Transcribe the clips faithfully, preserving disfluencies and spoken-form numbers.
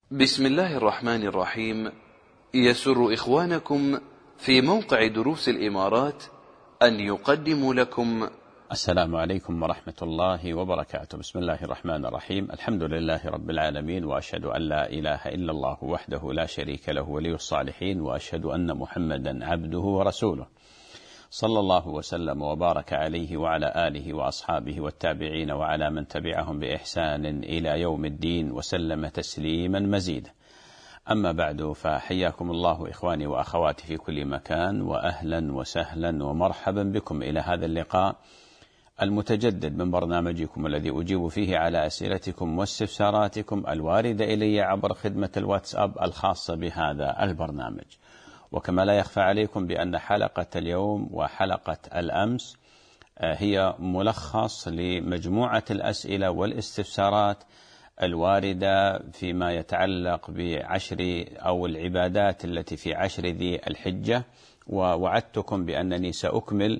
بسم الله الرحمن الرحيم. يسر إخوانكم في موقع دروس الإمارات أن يقدموا لكم السلام عليكم ورحمة الله وبركاته. بسم الله الرحمن الرحيم. الحمد لله رب العالمين، وأشهد أن لا إله إلا الله وحده لا شريك له ولي الصالحين، وأشهد أن محمدا عبده ورسوله، صلى الله وسلم وبارك عليه وعلى آله وأصحابه والتابعين وعلى من تبعهم بإحسان إلى يوم الدين، وسلم تسليما مزيدا. أما بعد، فحياكم الله إخواني وأخواتي في كل مكان، وأهلا وسهلا ومرحبا بكم إلى هذا اللقاء المتجدد من برنامجكم الذي أجيب فيه على أسئلتكم واستفساراتكم الواردة إلي عبر خدمة الواتساب الخاصة بهذا البرنامج. وكما لا يخفى عليكم بأن حلقة اليوم وحلقة الأمس هي ملخص لمجموعة الأسئلة والاستفسارات الواردة فيما يتعلق بعشر أو العبادات التي في عشر ذي الحجة، ووعدتكم بأنني سأكمل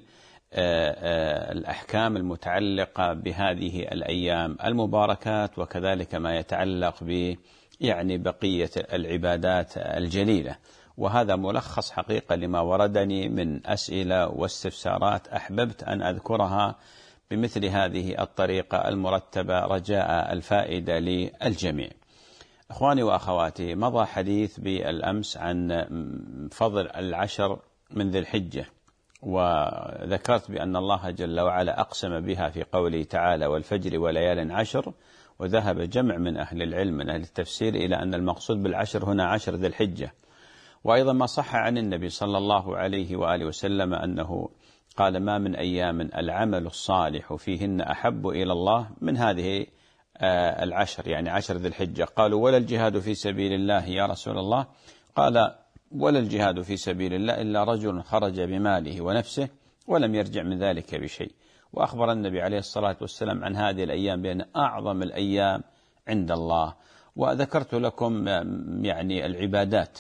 الأحكام المتعلقة بهذه الأيام المباركات، وكذلك ما يتعلق ب يعني بقية العبادات الجليلة. وهذا ملخص حقيقة لما وردني من أسئلة واستفسارات أحببت أن أذكرها بمثل هذه الطريقة المرتبة رجاء الفائدة للجميع. أخواني وأخواتي، مضى حديث بالأمس عن فضل العشر من ذي الحجة، وذكرت بأن الله جل وعلا أقسم بها في قوله تعالى: والفجر وليال عشر. وذهب جمع من أهل العلم من أهل التفسير إلى أن المقصود بالعشر هنا عشر ذي الحجة. وأيضا ما صح عن النبي صلى الله عليه وآله وسلم أنه قال: ما من أيام العمل الصالح فيهن أحب إلى الله من هذه العشر، يعني عشر ذي الحجة. قالوا: ولا الجهاد في سبيل الله يا رسول الله؟ قال: ولا الجهاد في سبيل الله إلا رجل خرج بماله ونفسه ولم يرجع من ذلك بشيء. وأخبر النبي عليه الصلاة والسلام عن هذه الأيام بأن أعظم الأيام عند الله. وذكرت لكم يعني العبادات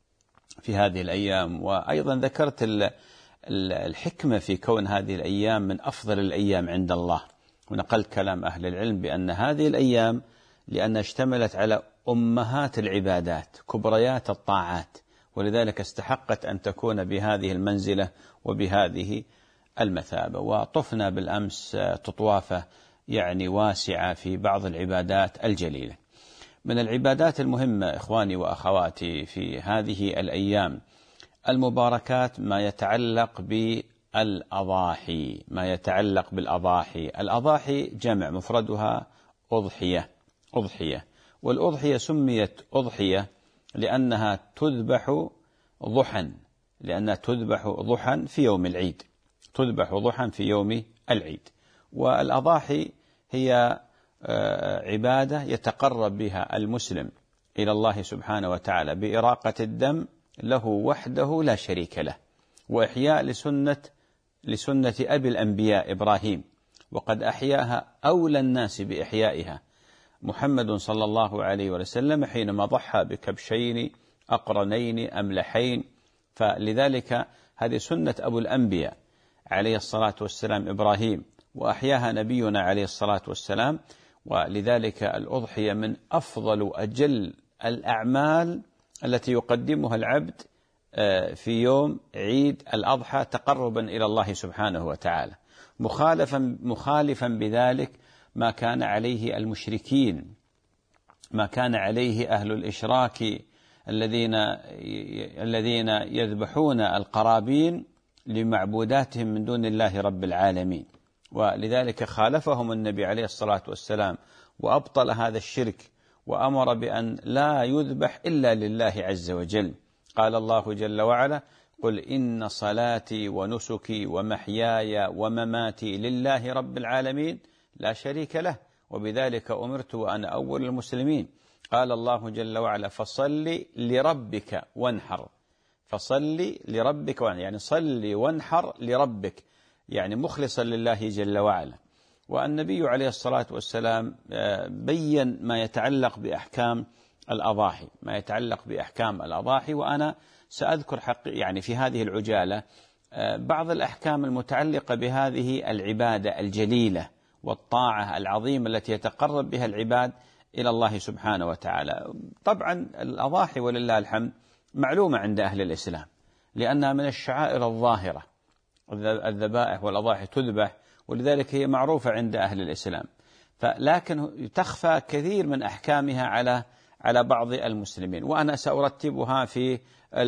في هذه الأيام، وأيضا ذكرت الحكمة في كون هذه الأيام من أفضل الأيام عند الله. ونقلت كلام أهل العلم بأن هذه الأيام لأنها اشتملت على أمهات العبادات كبريات الطاعات، ولذلك استحقت أن تكون بهذه المنزلة وبهذه المثابة. وطفنا بالأمس تطوافة يعني واسعة في بعض العبادات الجليلة. من العبادات المهمة إخواني وأخواتي في هذه الأيام المباركات ما يتعلق بالأضاحي. ما يتعلق بالأضاحي الأضاحي جمع مفردها أضحية. أضحية والأضحية سميت أضحية لأنها تذبح ضحى، لأنها تذبح ضحى في يوم العيد، تذبح ضحى في يوم العيد. والأضاحي هي عبادة يتقرب بها المسلم إلى الله سبحانه وتعالى بإراقة الدم له وحده لا شريك له، وإحياء لسنة لسنة أبي الأنبياء إبراهيم، وقد أحياها أولى الناس بإحيائها محمد صلى الله عليه وسلم حينما ضحى بكبشين أقرنين أملحين. فلذلك هذه سنة أبو الأنبياء عليه الصلاة والسلام إبراهيم، وأحياها نبينا عليه الصلاة والسلام. ولذلك الأضحية من أفضل أجل الأعمال التي يقدمها العبد في يوم عيد الأضحى تقربا إلى الله سبحانه وتعالى، مخالفا مخالفا بذلك ما كان عليه المشركين، ما كان عليه أهل الإشراك الذين الذين يذبحون القرابين لمعبوداتهم من دون الله رب العالمين. ولذلك خالفهم النبي عليه الصلاة والسلام وأبطل هذا الشرك، وأمر بأن لا يذبح إلا لله عز وجل. قال الله جل وعلا: قل إن صلاتي ونسكي ومحياي ومماتي لله رب العالمين لا شريك له وبذلك أمرت وأنا أول المسلمين. قال الله جل وعلا: فصل لربك وانحر. فصل لربك وانحر، يعني صل وانحر لربك، يعني مخلصا لله جل وعلا. والنبي عليه الصلاة والسلام بين ما يتعلق بأحكام الأضاحي، ما يتعلق بأحكام الأضاحي. وأنا سأذكر حق يعني في هذه العجالة بعض الأحكام المتعلقة بهذه العبادة الجليلة والطاعة العظيمة التي يتقرب بها العباد إلى الله سبحانه وتعالى. طبعا الأضاحي ولله الحمد معلومة عند أهل الإسلام، لأنها من الشعائر الظاهرة، الذبائح والأضاحي تذبح، ولذلك هي معروفة عند أهل الإسلام، فلكن تخفى كثير من أحكامها على على بعض المسلمين، وأنا سأرتبها في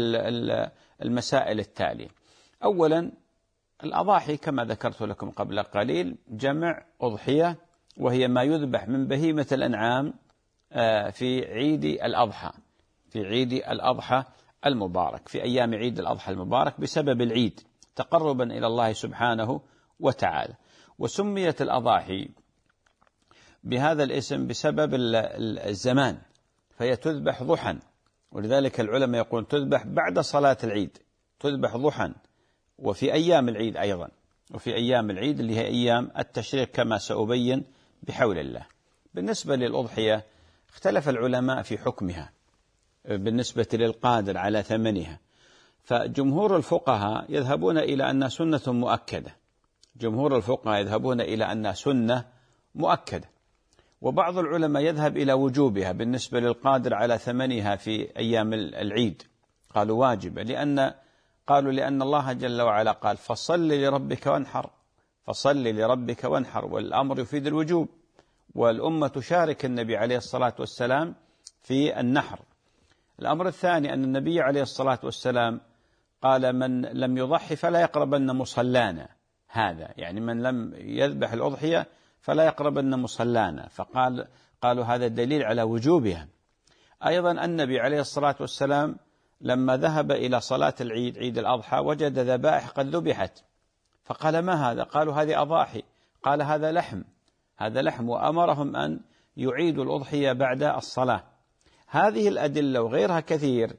المسائل التالية. أولا، الأضاحي كما ذكرت لكم قبل قليل جمع أضحية، وهي ما يذبح من بهيمة الأنعام في عيد الأضحى، في عيد الأضحى المبارك، في أيام عيد الأضحى المبارك بسبب العيد تقربا إلى الله سبحانه وتعالى. وسميت الأضاحي بهذا الاسم بسبب الزمان، فهي تذبح ضحى، ولذلك العلماء يقولون تذبح بعد صلاة العيد، تذبح ضحى، وفي أيام العيد أيضا، وفي أيام العيد اللي هي أيام التشريق كما سأبين بحول الله. بالنسبة للأضحية اختلف العلماء في حكمها بالنسبة للقادر على ثمنها، فجمهور الفقهاء يذهبون إلى أنها سنة مؤكدة، جمهور الفقهاء يذهبون إلى أنها سنة مؤكدة، وبعض العلماء يذهب إلى وجوبها بالنسبة للقادر على ثمنها في أيام العيد، قالوا واجبة، لأن قالوا لأن الله جل وعلا قال فصل لربك وانحر، فصل لربك وانحر، والأمر يفيد الوجوب، والأمة تشارك النبي عليه الصلاة والسلام في النحر. الأمر الثاني أن النبي عليه الصلاة والسلام قال من لم يضحي فلا يقربن مصلانا، هذا يعني من لم يذبح الأضحية فلا يقربن مصلانا، فقال قالوا هذا دليل على وجوبها. أيضا النبي عليه الصلاة والسلام لما ذهب إلى صلاة العيد عيد الأضحى وجد ذبائح قد ذبحت، فقال ما هذا؟ قالوا هذه أضاحي، قال هذا لحم، هذا لحم، وأمرهم أن يعيدوا الأضحية بعد الصلاة. هذه الأدلة وغيرها كثير،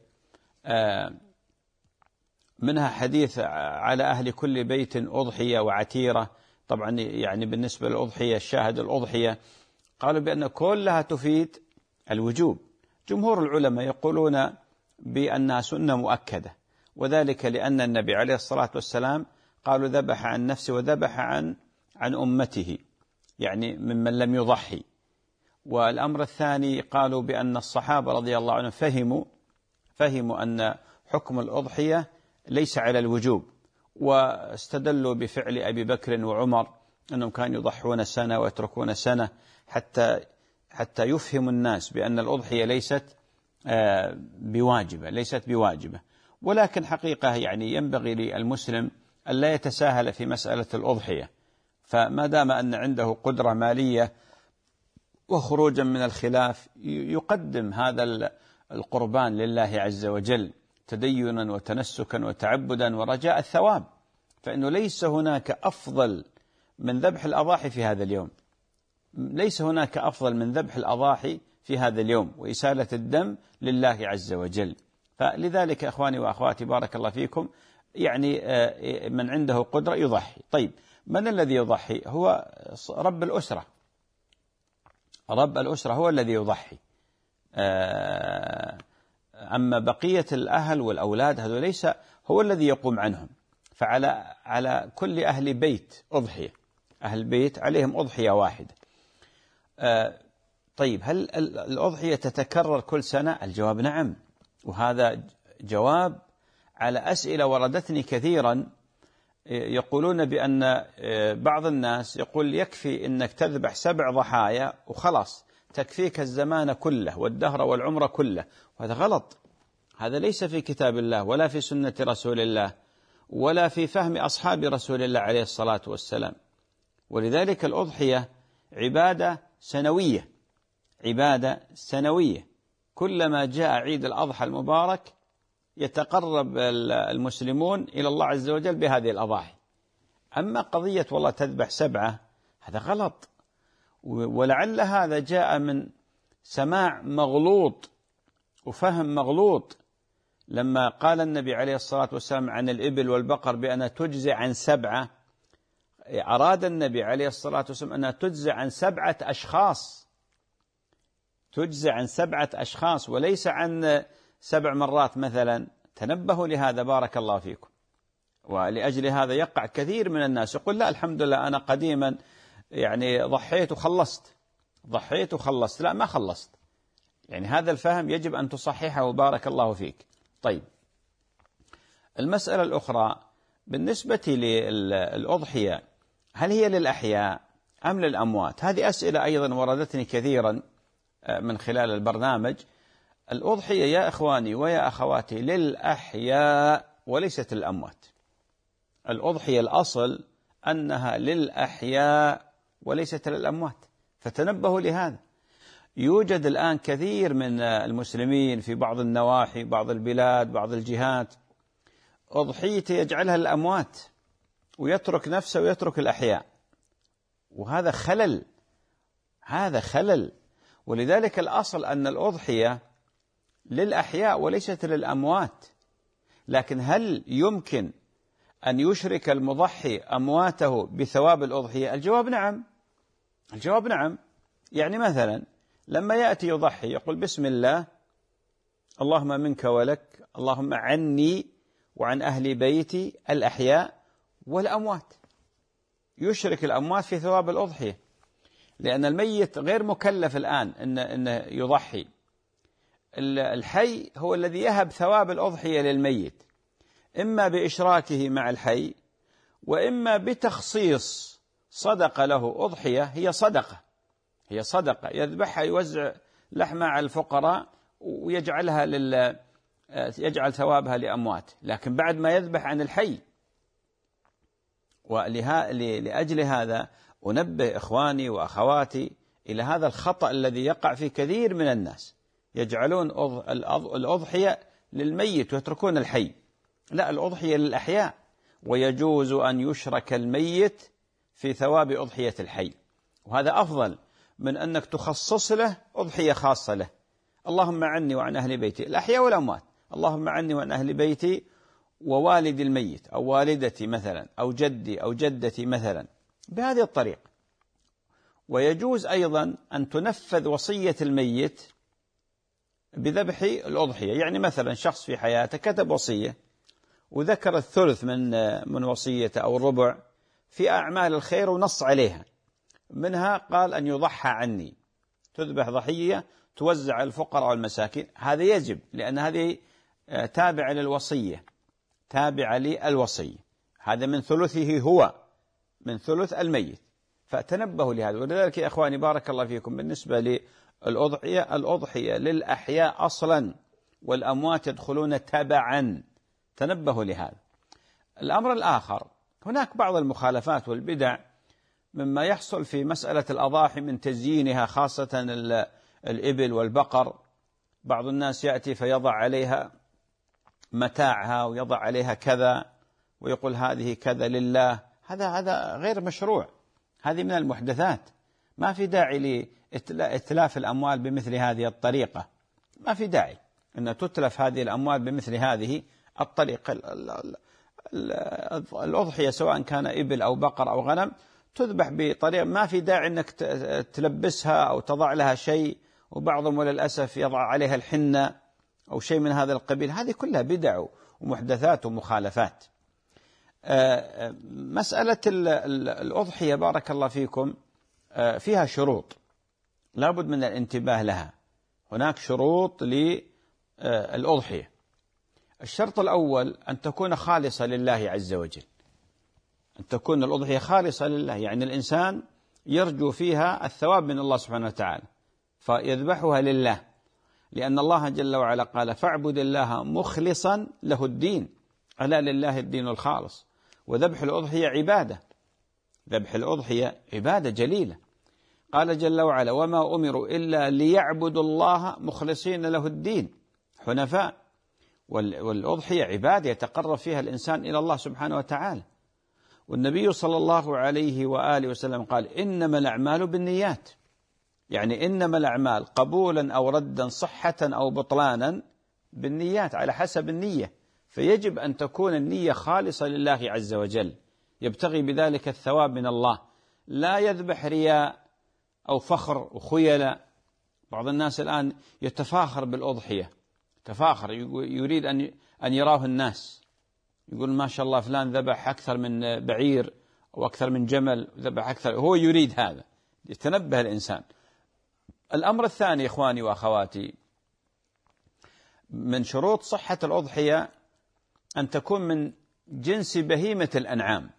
منها حديث على أهل كل بيت أضحية وعتيرة، طبعا يعني بالنسبة للأضحية الشاهد الأضحية، قالوا بأن كلها تفيد الوجوب. جمهور العلماء يقولون بأنها سنة مؤكدة، وذلك لأن النبي عليه الصلاة والسلام قالوا ذبح عن نفسه وذبح عن عن أمته، يعني ممن لم يضحي. والأمر الثاني قالوا بأن الصحابة رضي الله عنهم فهموا فهموا أن حكم الأضحية ليس على الوجوب، واستدلوا بفعل أبي بكر وعمر أنهم كانوا يضحون سنة ويتركون سنة حتى حتى يفهم الناس بأن الأضحية ليست بواجبة ليست بواجبة ولكن حقيقة يعني ينبغي للمسلم أن لا يتساهل في مسألة الأضحية، فما دام أن عنده قدرة مالية وخروجا من الخلاف يقدم هذا القربان لله عز وجل تدينا وتنسكا وتعبدا ورجاء الثواب، فإنه ليس هناك أفضل من ذبح الأضاحي في هذا اليوم، ليس هناك أفضل من ذبح الأضاحي في هذا اليوم وإسالة الدم لله عز وجل. فلذلك أخواني وأخواتي بارك الله فيكم، يعني من عنده قدرة يضحي. طيب من الذي يضحي؟ هو رب الأسرة، رب الأسرة هو الذي يضحي، أما بقية الأهل والأولاد هذا ليس هو الذي يقوم عنهم، فعلى على كل أهل بيت أضحية، أهل بيت عليهم أضحية واحدة. طيب هل الأضحية تتكرر كل سنة؟ الجواب نعم، وهذا جواب على أسئلة وردتني كثيرا. يقولون بأن بعض الناس يقول يكفي أنك تذبح سبع ضحايا وخلاص تكفيك الزمان كله والدهر والعمر كله، وهذا غلط، هذا ليس في كتاب الله ولا في سنة رسول الله ولا في فهم أصحاب رسول الله عليه الصلاة والسلام. ولذلك الأضحية عبادة سنوية، عبادة سنوية، كلما جاء عيد الأضحى المبارك يتقرب المسلمون إلى الله عز وجل بهذه الأضاحي. أما قضية والله تذبح سبعة هذا غلط، ولعل هذا جاء من سماع مغلوط وفهم مغلوط، لما قال النبي عليه الصلاة والسلام عن الإبل والبقر بأنها تجزي عن سبعة، أراد النبي عليه الصلاة والسلام أنها تجزي عن سبعة أشخاص، تجزي عن سبعة أشخاص وليس عن سبع مرات مثلا. تنبهوا لهذا بارك الله فيكم. ولأجل هذا يقع كثير من الناس يقول لا الحمد لله أنا قديما يعني ضحيت وخلصت، ضحيت وخلصت. لا، ما خلصت. يعني هذا الفهم يجب أن تصححه، بارك الله فيك. طيب، المسألة الأخرى بالنسبة للأضحية، هل هي للأحياء أم للأموات؟ هذه أسئلة أيضا وردتني كثيرا من خلال البرنامج. الأضحية يا إخواني ويا أخواتي للأحياء وليست للأموات. الأضحية الأصل أنها للأحياء وليست للأموات، فتنبهوا لهذا. يوجد الآن كثير من المسلمين في بعض النواحي، بعض البلاد، بعض الجهات، أضحيته يجعلها للأموات ويترك نفسه ويترك الأحياء، وهذا خلل، هذا خلل. ولذلك الأصل أن الأضحية للأحياء وليست للأموات. لكن هل يمكن أن يشرك المضحي أمواته بثواب الأضحية؟ الجواب نعم، الجواب نعم. يعني مثلا لما يأتي يضحي يقول بسم الله، اللهم منك ولك، اللهم عني وعن أهل بيتي الأحياء والأموات. يشرك الأموات في ثواب الأضحية، لأن الميت غير مكلف الآن إن إنه يضحي. الحي هو الذي يهب ثواب الأضحية للميت، إما بإشراكه مع الحي، وإما بتخصيص صدقة له. أضحية هي صدقة، هي صدقة يذبحها، يوزع لحمة على الفقراء ويجعلها لل يجعل ثوابها لأموات، لكن بعد ما يذبح عن الحي. ولأجل هذا أنبه إخواني وأخواتي إلى هذا الخطأ الذي يقع في كثير من الناس، يجعلون الأضحية للميت ويتركون الحي. لا، الأضحية للأحياء، ويجوز أن يشرك الميت في ثواب أضحية الحي، وهذا أفضل من أنك تخصص له أضحية خاصة له. اللهم عني وعن أهل بيتي الأحياء والأموات، اللهم عني وعن أهل بيتي ووالد الميت أو والدتي مثلا أو جدي أو جدتي مثلا، بهذه الطريقة. ويجوز أيضا أن تنفذ وصية الميت بذبح الأضحية. يعني مثلا شخص في حياته كتب وصية وذكر الثلث من من وصيته أو الربع في أعمال الخير ونص عليها، منها قال أن يضحى عني، تذبح ضحية توزع على الفقراء والمساكين. هذا يجب، لأن هذه تابعة للوصية، تابعة للوصية، هذا من ثلثه هو، من ثلث الميت. فتنبهوا لهذا. ولذلك يا إخواني بارك الله فيكم، بالنسبة للأضحية، الأضحية للأحياء أصلا، والأموات يدخلون تبعا. تنبهوا لهذا. الأمر الآخر، هناك بعض المخالفات والبدع مما يحصل في مسألة الأضاحي من تزيينها، خاصة الإبل والبقر. بعض الناس يأتي فيضع عليها متاعها ويضع عليها كذا ويقول هذه كذا لله. هذا هذا غير مشروع، هذه من المحدثات. ما في داعي لإتلاف الأموال بمثل هذه الطريقة، ما في داعي أن تتلف هذه الأموال بمثل هذه الطريقة. الأضحية سواء كان إبل أو بقر أو غنم تذبح بطريقة، ما في داعي أنك تلبسها أو تضع لها شيء، وبعضهم وللأسف يضع عليها الحنة أو شيء من هذا القبيل. هذه كلها بدع ومحدثات ومخالفات. مسألة الأضحية بارك الله فيكم فيها شروط لابد من الانتباه لها. هناك شروط للأضحية. الشرط الأول أن تكون خالصة لله عز وجل، أن تكون الأضحية خالصة لله، يعني الإنسان يرجو فيها الثواب من الله سبحانه وتعالى فيذبحها لله، لأن الله جل وعلا قال فاعبد الله مخلصا له الدين، ألا لله الدين الخالص. وذبح الأضحية عبادة، ذبح الأضحية عبادة جليلة. قال جل وعلا وما أمروا إلا ليعبدوا الله مخلصين له الدين حنفاء. والأضحية عبادة يتقرب فيها الإنسان إلى الله سبحانه وتعالى. والنبي صلى الله عليه وآله وسلم قال إنما الأعمال بالنيات، يعني إنما الأعمال قبولا أو ردا، صحة أو بطلانا، بالنيات، على حسب النية. فيجب أن تكون النية خالصة لله عز وجل، يبتغي بذلك الثواب من الله، لا يذبح رياء أو فخر وخيلاء. بعض الناس الآن يتفاخر بالأضحية، تفاخر، يريد أن أن يراه الناس، يقول ما شاء الله فلان ذبح أكثر من بعير أو أكثر من جمل، ذبح أكثر، هو يريد هذا. يتنبه الإنسان، الأمر الثاني إخواني وأخواتي، من شروط صحة الأضحية أن تكون من جنس بهيمة الأنعام،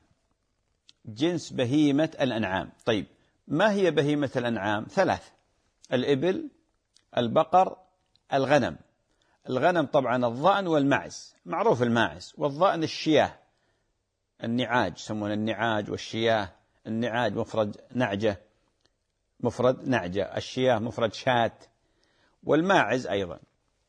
جنس بهيمة الأنعام. طيب ما هي بهيمة الأنعام؟ ثلاث: الإبل، البقر، الغنم. الغنم طبعا الضأن والمعز، معروف الماعز، والضأن الشياه، النعاج يسمون النعاج والشياه. النعاج مفرد نعجة، مفرد نعجة، الشياه مفرد شاة، والماعز أيضا.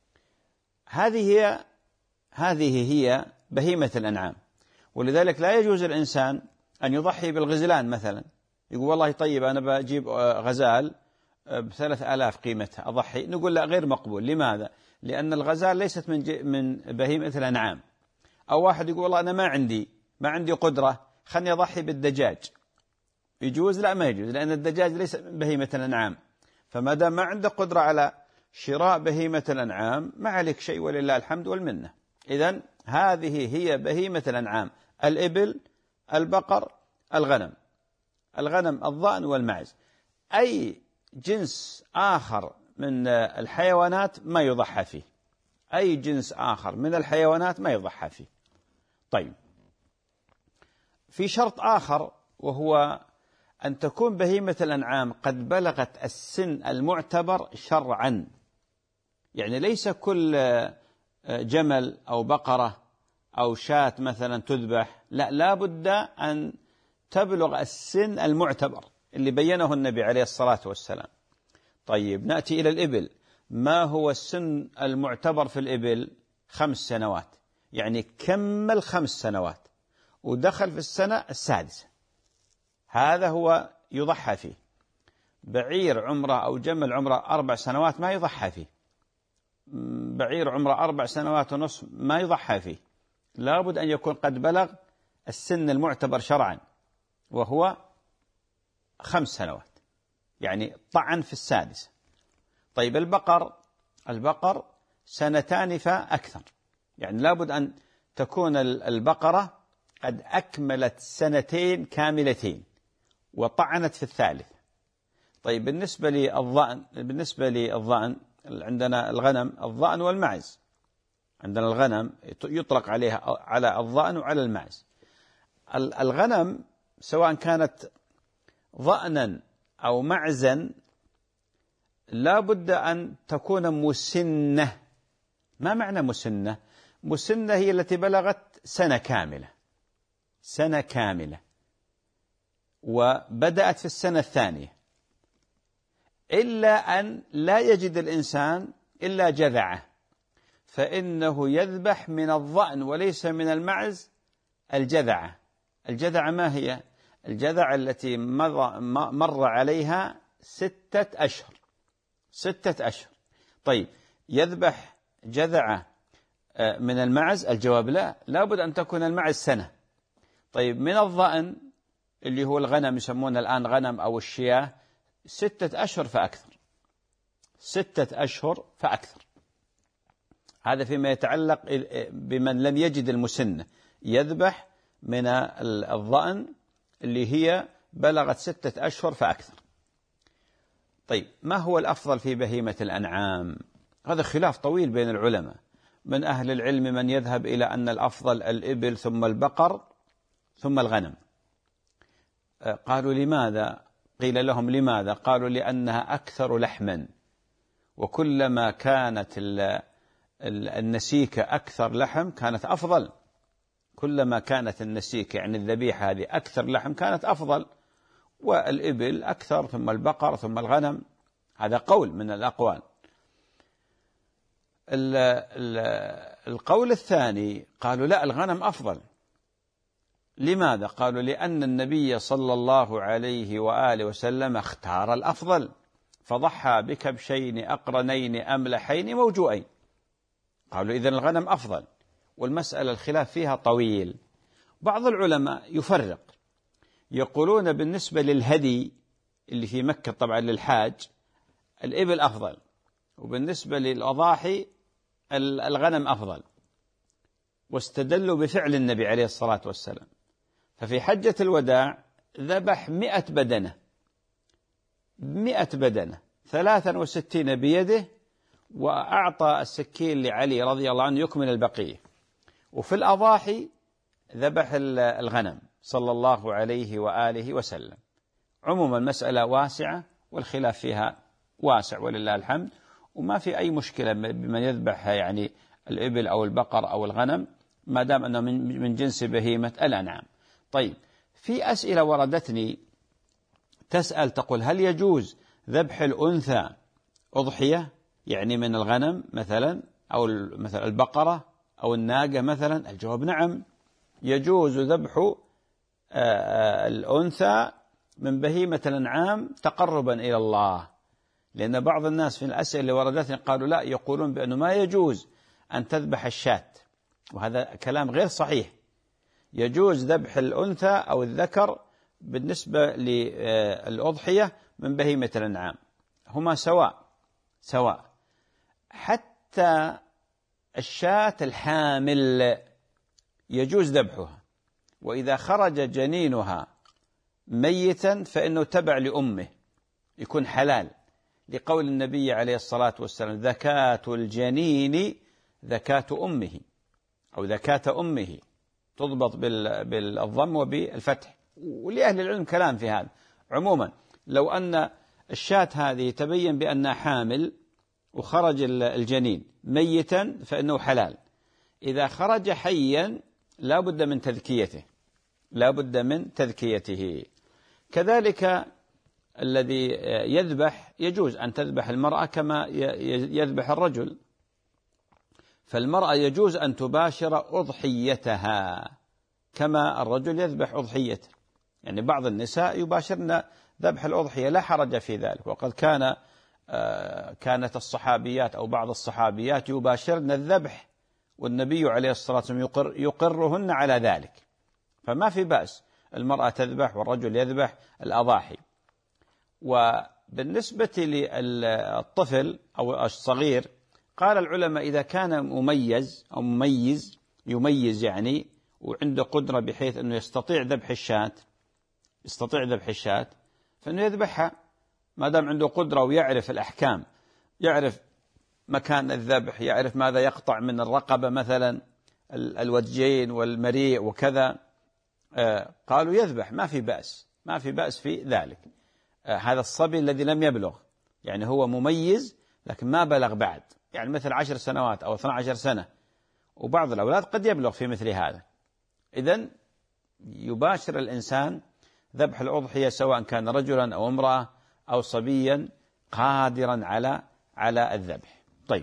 هذه هي هذه هي بهيمة الأنعام. ولذلك لا يجوز الإنسان أن يضحي بالغزلان مثلا، يقول والله طيب أنا بجيب غزال بثلاث آلاف قيمتها أضحي، نقول لا، غير مقبول. لماذا؟ لأن الغزال ليست من من بهيمة الأنعام. أو واحد يقول والله أنا ما عندي ما عندي قدرة، خلني أضحي بالدجاج، يجوز؟ لا، ما يجوز، لأن الدجاج ليس من بهيمة الأنعام. فما دام ما عندك قدرة على شراء بهيمة الأنعام ما عليك شيء، ولله الحمد والمنة. إذن هذه هي بهيمة الأنعام: الإبل، البقر، الغنم. الغنم الضأن والمعز. أي جنس آخر من الحيوانات ما يضحى فيه، أي جنس آخر من الحيوانات ما يضحى فيه. طيب، في شرط آخر، وهو أن تكون بهيمة الأنعام قد بلغت السن المعتبر شرعا. يعني ليس كل جمل أو بقرة أو شاة مثلا تذبح، لا، لا بد أن تبلغ السن المعتبر اللي بينه النبي عليه الصلاة والسلام. طيب نأتي إلى الإبل. ما هو السن المعتبر في الإبل؟ خمس سنوات، يعني كمل خمس سنوات ودخل في السنة السادسة، هذا هو يضحى فيه. بعير عمره أو جمل عمره أربع سنوات ما يضحى فيه، بعير عمره أربع سنوات ونصف ما يضحى فيه، لابد أن يكون قد بلغ السن المعتبر شرعا، وهو خمس سنوات، يعني طعن في السادسة. طيب البقر، البقر سنتان فأكثر، يعني لابد أن تكون البقرة قد أكملت سنتين كاملتين وطعنت في الثالث. طيب بالنسبة للضأن، بالنسبة للضأن عندنا الغنم، الضأن والمعز. عندنا الغنم يطلق عليها على الضأن وعلى المعز. الغنم سواء كانت ضأنا أو معزا لا بد أن تكون مسنة. ما معنى مسنة؟ مسنة هي التي بلغت سنة كاملة، سنة كاملة وبدأت في السنة الثانية، إلا أن لا يجد الإنسان إلا جذعه، فإنه يذبح من الضأن وليس من المعز الجذعة. الجذعة ما هي؟ الجذعة التي مر, مر عليها ستة أشهر، ستة أشهر. طيب يذبح جذعة من المعز؟ الجواب لا، لابد أن تكون المعز سنة. طيب من الضأن اللي هو الغنم، يسمونه الآن غنم أو الشياه، ستة أشهر فأكثر، ستة أشهر فأكثر. هذا فيما يتعلق بمن لم يجد المسنة، يذبح من الضأن اللي هي بلغت ستة أشهر فأكثر. طيب ما هو الأفضل في بهيمة الأنعام؟ هذا خلاف طويل بين العلماء. من أهل العلم من يذهب إلى أن الأفضل الإبل ثم البقر ثم الغنم. قالوا لماذا؟ قيل لهم لماذا؟ قالوا لأنها أكثر لحما، وكلما كانت النسيكة أكثر لحم كانت أفضل، كلما كانت النسيكة يعني الذبيحة هذه أكثر لحم كانت أفضل. والإبل أكثر ثم البقر ثم الغنم، هذا قول من الأقوال. القول الثاني قالوا لا، الغنم أفضل. لماذا؟ قالوا لأن النبي صلى الله عليه وآله وسلم اختار الأفضل، فضحى بكبشين أقرنين أملحين موجوئين. قالوا إذن الغنم أفضل. والمسألة الخلاف فيها طويل. بعض العلماء يفرق، يقولون بالنسبة للهدي اللي في مكة طبعا للحاج الإبل أفضل، وبالنسبة للأضاحي الغنم أفضل، واستدلوا بفعل النبي عليه الصلاة والسلام. ففي حجة الوداع ذبح مئة بدنة، مئة بدنة ثلاثا وستين بيده، وأعطى السكين لعلي رضي الله عنه يكمل البقية. وفي الأضاحي ذبح الغنم صلى الله عليه وآله وسلم. عموما المسألة واسعة والخلاف فيها واسع ولله الحمد، وما في أي مشكلة بمن يذبح يعني الإبل أو البقر أو الغنم ما دام أنه من جنس بهيمة الأنعام. طيب، في أسئلة وردتني تسأل تقول: هل يجوز ذبح الأنثى أضحية، يعني من الغنم مثلا أو مثلا البقرة أو الناقة مثلا؟ الجواب نعم، يجوز ذبح الأنثى من بهيمة الأنعام تقربا إلى الله، لأن بعض الناس في الأسئلة اللي وردتني قالوا لا، يقولون بأنه ما يجوز أن تذبح الشاة، وهذا كلام غير صحيح. يجوز ذبح الأنثى أو الذكر بالنسبة للأضحية من بهيمة الأنعام، هما سواء سواء. حتى الشاة الحامل يجوز ذبحها، وإذا خرج جنينها ميتا فإنه تبع لأمه، يكون حلال، لقول النبي عليه الصلاة والسلام: ذكاة الجنين ذكاة أمه، أو ذكاة أمه، تضبط بالضم وبالفتح، ولأهل العلم كلام في هذا. عموما لو أن الشاة هذه تبين بأنها حامل وخرج الجنين ميتا فإنه حلال. إذا خرج حيا لا بد من تذكيته، لا بد من تذكيته. كذلك الذي يذبح، يجوز أن تذبح المرأة كما يذبح الرجل، فالمرأة يجوز أن تباشر أضحيتها كما الرجل يذبح أضحيته، يعني بعض النساء يباشرن ذبح الأضحية، لا حرج في ذلك. وقد كان كانت الصحابيات أو بعض الصحابيات يباشرن الذبح، والنبي عليه الصلاة والسلام يقر يقرهن على ذلك، فما في بأس المرأة تذبح والرجل يذبح الأضاحي. وبالنسبة للطفل أو الصغير، قال العلماء إذا كان مميز أو مميز يميز يعني وعنده قدرة بحيث أنه يستطيع ذبح الشاة يستطيع ذبح الشاة فإنه يذبحها، ما دام عنده قدرة ويعرف الأحكام، يعرف مكان الذبح، يعرف ماذا يقطع من الرقبة مثلا، الوجين والمريء وكذا، قالوا يذبح، ما في بأس، ما في بأس في ذلك. هذا الصبي الذي لم يبلغ، يعني هو مميز لكن ما بلغ بعد، يعني مثل عشر سنوات أو اثنى عشر سنة، وبعض الأولاد قد يبلغ في مثل هذا. إذن يباشر الإنسان ذبح الأضحية سواء كان رجلا أو امرأة أو صبيا قادرا على على الذبح. طيب،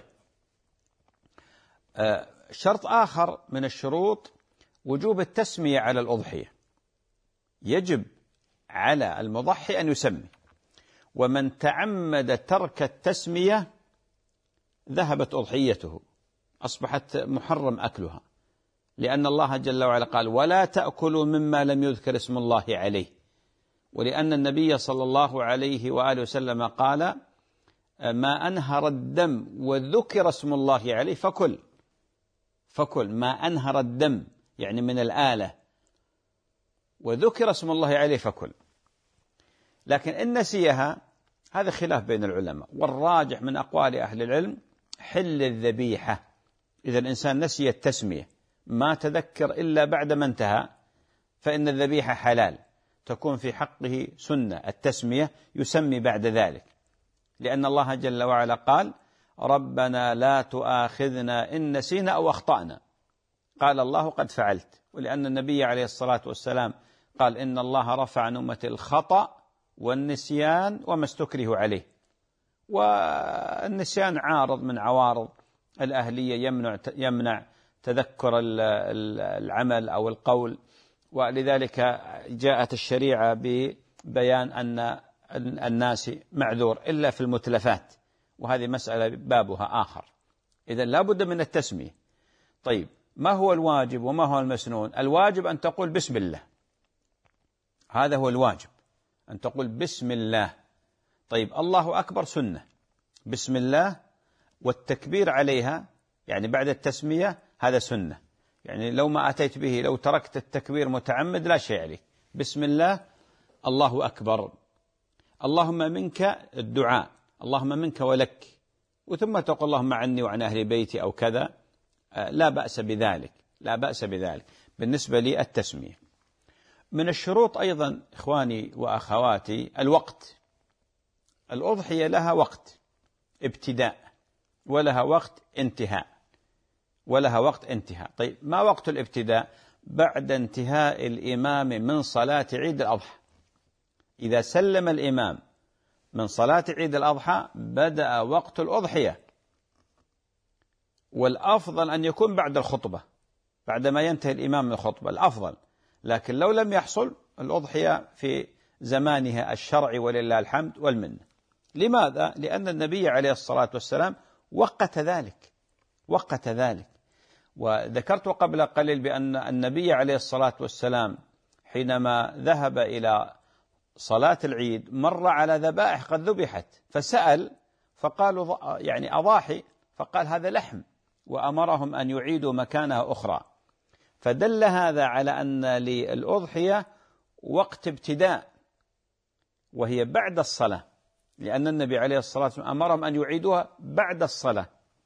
آه شرط آخر من الشروط وجوب التسمية على الأضحية، يجب على المضحي أن يسمي، ومن تعمد ترك التسمية ذهبت أضحيته، أصبحت محرم أكلها، لأن الله جل وعلا قال: ولا تأكلوا مما لم يذكر اسم الله عليه، ولأن النبي صلى الله عليه وآله وسلم قال: ما أنهر الدم وذكر اسم الله عليه فكل فكل ما أنهر الدم يعني من الآلة وذكر اسم الله عليه فكل. لكن إن نسيها هذا خلاف بين العلماء، والراجح من أقوال أهل العلم حل الذبيحة. إذا الإنسان نسي التسمية ما تذكر إلا بعد ما انتهى فإن الذبيحة حلال، تكون في حقه سنة التسمية، يسمي بعد ذلك، لأن الله جل وعلا قال: ربنا لا تؤاخذنا إن نسينا أو أخطأنا، قال الله قد فعلت، ولأن النبي عليه الصلاة والسلام قال: إن الله رفع عن أمتي الخطأ والنسيان وما استكره عليه. والنسيان عارض من عوارض الأهلية، يمنع يمنع تذكر العمل أو القول، ولذلك جاءت الشريعة ببيان أن الناس معذور إلا في المتلفات، وهذه مسألة بابها آخر. إذن لا بد من التسمية. طيب، ما هو الواجب وما هو المسنون؟ الواجب أن تقول بسم الله، هذا هو الواجب، أن تقول بسم الله. طيب، الله أكبر سنة، بسم الله والتكبير عليها يعني بعد التسمية هذا سنة، يعني لو ما أتيت به، لو تركت التكبير متعمد لا شيء عليك. بسم الله، الله أكبر، اللهم منك الدعاء اللهم منك ولك، وثم تقول اللهم عني وعن أهل بيتي أو كذا، لا بأس بذلك، لا بأس بذلك بالنسبة للتسمية. من الشروط أيضا إخواني وأخواتي الوقت. الأضحية لها وقت ابتداء ولها وقت انتهاء، ولها وقت انتهاء. طيب ما وقت الابتداء؟ بعد انتهاء الإمام من صلاة عيد الأضحى. إذا سلم الإمام من صلاة عيد الأضحى بدأ وقت الأضحية، والأفضل أن يكون بعد الخطبة، بعدما ينتهي الإمام من الخطبة الأفضل. لكن لو لم يحصل الأضحية في زمانها الشرعي ولله الحمد والمنة. لماذا؟ لأن النبي عليه الصلاة والسلام وقت ذلك، وقت ذلك. وذكرت قبل قليل بأن النبي عليه الصلاة والسلام حينما ذهب إلى صلاة العيد مر على ذبائح قد ذبحت، فسأل فقالوا يعني أضاحي، فقال هذا لحم، وأمرهم أن يعيدوا مكانها أخرى. فدل هذا على أن للأضحية وقت ابتداء وهي بعد الصلاة، لأن النبي عليه الصلاة والسلام أمرهم أن يعيدوها بعد الصلاة.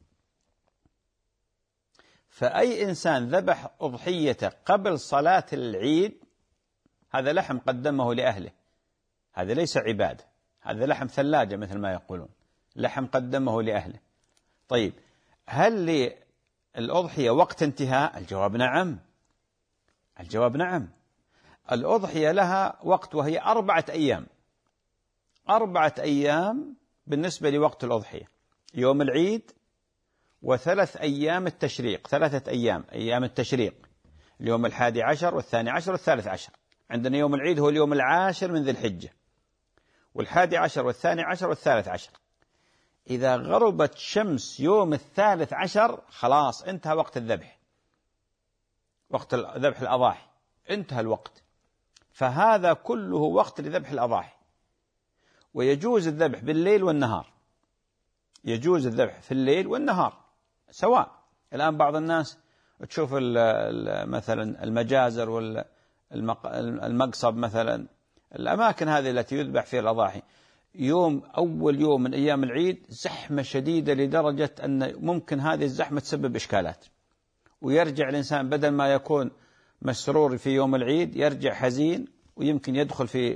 فأي إنسان ذبح أضحيته قبل صلاة العيد هذا لحم قدمه لأهله، هذا ليس عبادة، هذا لحم ثلاجة مثل ما يقولون، لحم قدمه لأهله. طيب هل للأضحية وقت انتهاء؟ الجواب نعم، الجواب نعم. الأضحية لها وقت وهي أربعة أيام، أربعة أيام بالنسبة لوقت الأضحية، يوم العيد وثلاث أيام التشريق، ثلاثة أيام أيام التشريق، اليوم الحادي عشر والثاني عشر والثالث عشر. عندنا يوم العيد هو اليوم العاشر من ذي الحجة، والحادي عشر والثاني عشر والثالث عشر. إذا غربت شمس يوم الثالث عشر خلاص انتهى وقت الذبح، وقت ذبح الأضاحي انتهى الوقت. فهذا كله وقت لذبح الأضاحي. ويجوز الذبح بالليل والنهار، يجوز الذبح في الليل والنهار سواء. الآن بعض الناس تشوف مثلا المجازر والمقصب مثلا، الأماكن هذه التي يذبح فيها الأضاحي، يوم أول يوم من أيام العيد زحمة شديدة لدرجة أن ممكن هذه الزحمة تسبب إشكالات، ويرجع الإنسان بدل ما يكون مسرور في يوم العيد يرجع حزين، ويمكن يدخل في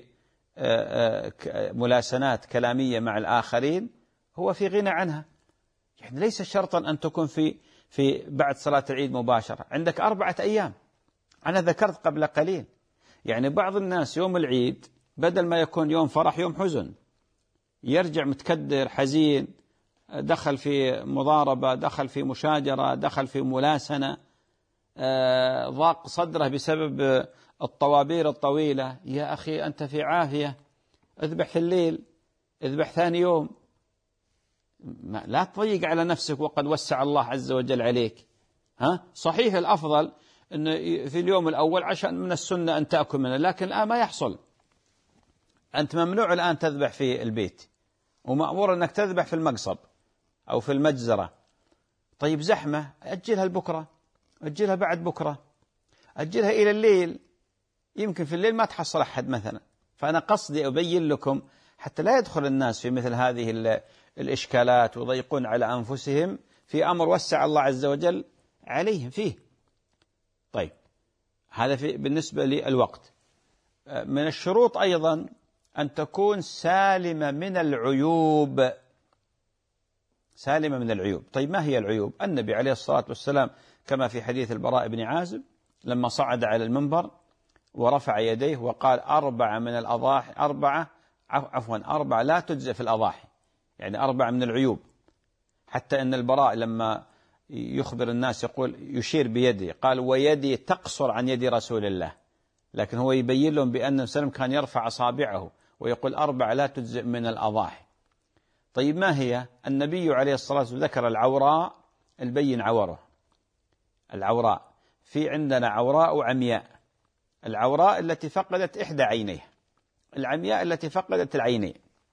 ملاسنات كلامية مع الآخرين هو في غنى عنها. يعني ليس شرطا أن تكون في في بعد صلاة العيد مباشرة، عندك أربعة أيام. أنا ذكرت قبل قليل يعني بعض الناس يوم العيد بدل ما يكون يوم فرح يوم حزن، يرجع متكدر حزين، دخل في مضاربة، دخل في مشاجرة، دخل في ملاسنة، ضاق صدره بسبب الطوابير الطويلة. يا أخي أنت في عافية، اذبح في الليل، اذبح ثاني يوم، لا تضيق على نفسك وقد وسع الله عز وجل عليك. ها صحيح الأفضل أن في اليوم الأول عشان من السنة أن تأكل منه، لكن الآن ما يحصل. أنت ممنوع الآن تذبح في البيت، ومأمور أنك تذبح في المقصب أو في المجزرة. طيب زحمة، أجلها لبكرة، أجلها بعد بكرة، أجلها إلى الليل، يمكن في الليل ما تحصل أحد مثلا. فأنا قصدي أبين لكم حتى لا يدخل الناس في مثل هذه الإشكالات ويضيقون على أنفسهم في أمر وسع الله عز وجل عليهم فيه. طيب هذا في بالنسبة للوقت. من الشروط أيضا أن تكون سالمة من العيوب، سالمة من العيوب. طيب ما هي العيوب؟ النبي عليه الصلاة والسلام كما في حديث البراء بن عازب لما صعد على المنبر ورفع يديه وقال أربعة من الأضاحي، أربعة عفوا أربعة لا تجزئ في الأضاحي، يعني أربعة من العيوب. حتى أن البراء لما يخبر الناس يقول يشير بيده، قال ويدي تقصر عن يد رسول الله، لكن هو يبين لهم بأن وسلم كان يرفع أصابعه ويقول أربعة لا تجزئ من الأضاحي. طيب ما هي؟ النبي عليه الصلاة والسلام ذكر العوراء البين عوره، العوراء في عندنا عوراء وعمياء. العوراء التي فقدت إحدى عينيها، العمياء التي فقدت العينين.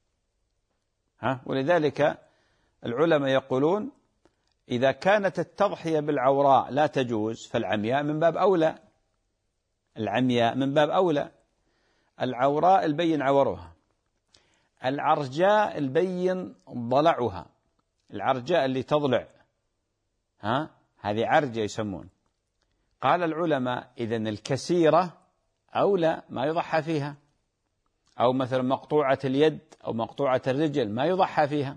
ها ولذلك العلماء يقولون إذا كانت التضحية بالعوراء لا تجوز فالعمياء من باب أولى، العمياء من باب أولى. العوراء البين عورها، العرجاء البين ضلعها، العرجاء اللي تضلع، ها هذه عرجة يسمون. قال العلماء إذن الكثيرة أولى ما يضحى فيها، أو مثلا مقطوعة اليد أو مقطوعة الرجل ما يضحى فيها.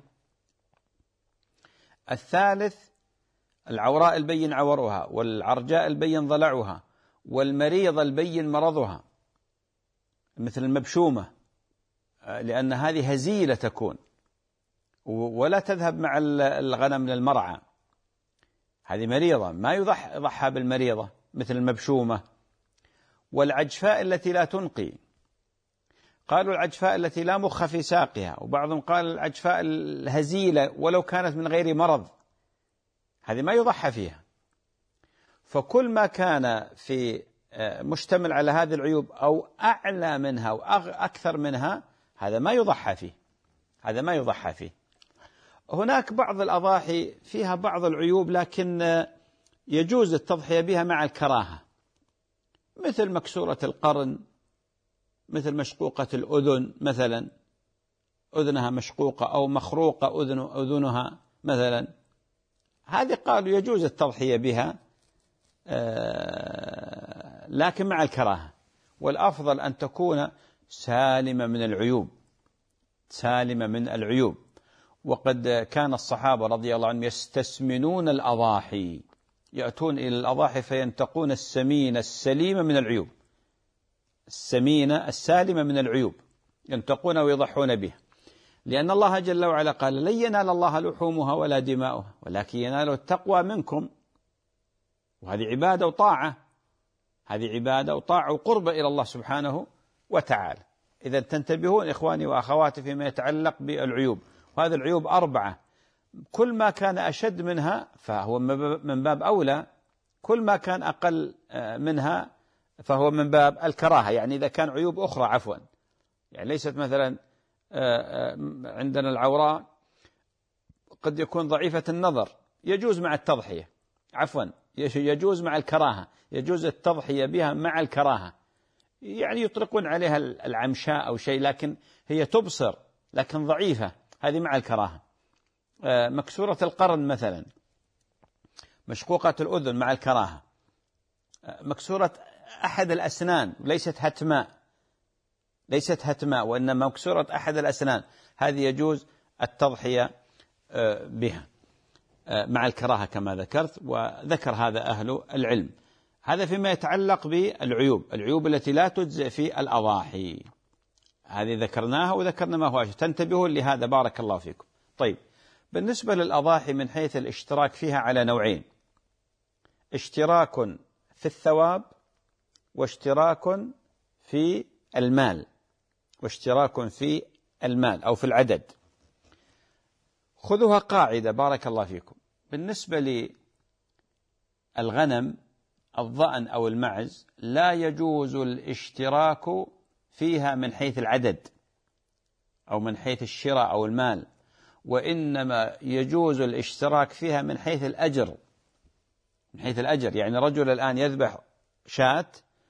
الثالث العوراء البين عورها، والعرجاء البين ضلعها، والمريض البين مرضها، مثل المبشومة، لأن هذه هزيلة تكون ولا تذهب مع الغنم للمرعى، هذه مريضة ما يضحى بالمريضة مثل المبشومة. والعجفاء التي لا تنقي، قالوا العجفاء التي لا مخ في ساقها، وبعضهم قال العجفاء الهزيلة ولو كانت من غير مرض، هذه ما يضحى فيها. فكل ما كان في مشتمل على هذه العيوب أو أعلى منها أو أكثر منها، هذا ما يضحى فيه، هذا ما يضحى فيه. هناك بعض الأضاحي فيها بعض العيوب لكن يجوز التضحية بها مع الكراهة، مثل مكسورة القرن، مثل مشقوقة الأذن، مثلا أذنها مشقوقة أو مخروقة أذن أذنها مثلا، هذه قالوا يجوز التضحية بها لكن مع الكراهة، والأفضل أن تكون سالمة من العيوب، سالمة من العيوب. وقد كان الصحابة رضي الله عنهم يستسمنون الأضاحي، يأتون إلى الأضاحي فينتقون السمينة السليمة من العيوب، السمينة السالمة من العيوب ينتقون ويضحون بها، لأن الله جل وعلا قال لن ينال الله لحومها ولا دماؤها ولكن ينال التقوى منكم، وهذه عبادة وطاعة، هذه عبادة وطاعة وقربة إلى الله سبحانه وتعالى. إذا تنتبهون إخواني وأخواتي فيما يتعلق بالعيوب، وهذه العيوب أربعة، كل ما كان أشد منها فهو من باب أولى، كل ما كان أقل منها فهو من باب الكراهة. يعني إذا كان عيوب أخرى عفوا، يعني ليست مثلا عندنا العوراء قد يكون ضعيفة النظر، يجوز مع التضحية، عفوا يجوز مع الكراهة، يجوز التضحية بها مع الكراهة، يعني يطلقون عليها العمشاء أو شيء لكن هي تبصر لكن ضعيفة، هذه مع الكراهة. مكسورة القرن مثلا، مشقوقة الأذن مع الكراهة، مكسورة أحد الأسنان ليست هتماء، ليست هتماء وإنما مكسورة أحد الأسنان، هذه يجوز التضحية بها مع الكراهة كما ذكرت، وذكر هذا أهل العلم. هذا فيما يتعلق بالعيوب، العيوب التي لا تجزئ في الأضاحي، هذه ذكرناها وذكرنا ما هو أشد، تنتبهون لهذا بارك الله فيكم. طيب، بالنسبة للأضاحي من حيث الاشتراك فيها على نوعين، اشتراك في الثواب واشتراك في المال، واشتراك في المال أو في العدد. خذوها قاعدة بارك الله فيكم، بالنسبة للغنم الضأن أو المعز لا يجوز الاشتراك فيها من حيث العدد أو من حيث الشراء أو المال، وإنما يجوز الاشتراك فيها من حيث الأجر، من حيث الأجر. يعني رجل الآن يذبح شاة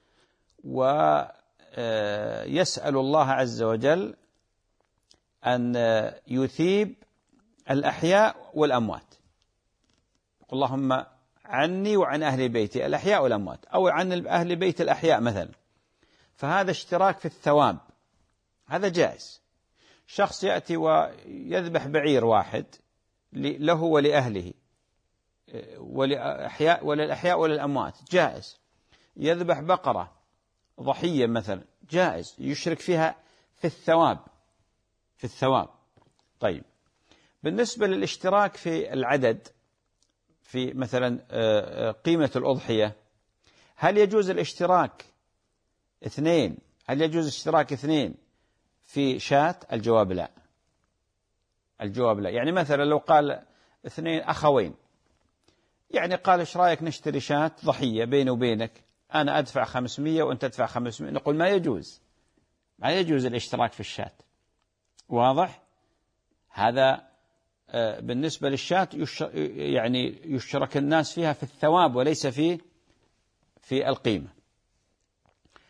ويسأل الله عز وجل أن يثيب الأحياء والأموات، اللهم عني وعن أهل بيتي الأحياء والأموات، أو عن أهل بيت الأحياء مثلا، فهذا اشتراك في الثواب، هذا جائز. شخص يأتي ويذبح بعير واحد له ولأهله ولأحياء وللأحياء وللأموات، جائز. يذبح بقرة ضحية مثلا، جائز، يشرك فيها في الثواب، في الثواب. طيب، بالنسبة للاشتراك في العدد في مثلا قيمة الأضحية، هل يجوز الاشتراك اثنين؟ هل يجوز اشتراك اثنين في شاة؟ الجواب لا، الجواب لا. يعني مثلا لو قال اثنين أخوين، يعني قال ايش رأيك نشتري شاة ضحية بيني وبينك، أنا أدفع خمسمية وأنت تدفع خمسمية، نقول ما يجوز، ما يجوز الاشتراك في الشاة، واضح؟ هذا بالنسبة للشاة يعني يشترك الناس فيها في الثواب وليس في في القيمة.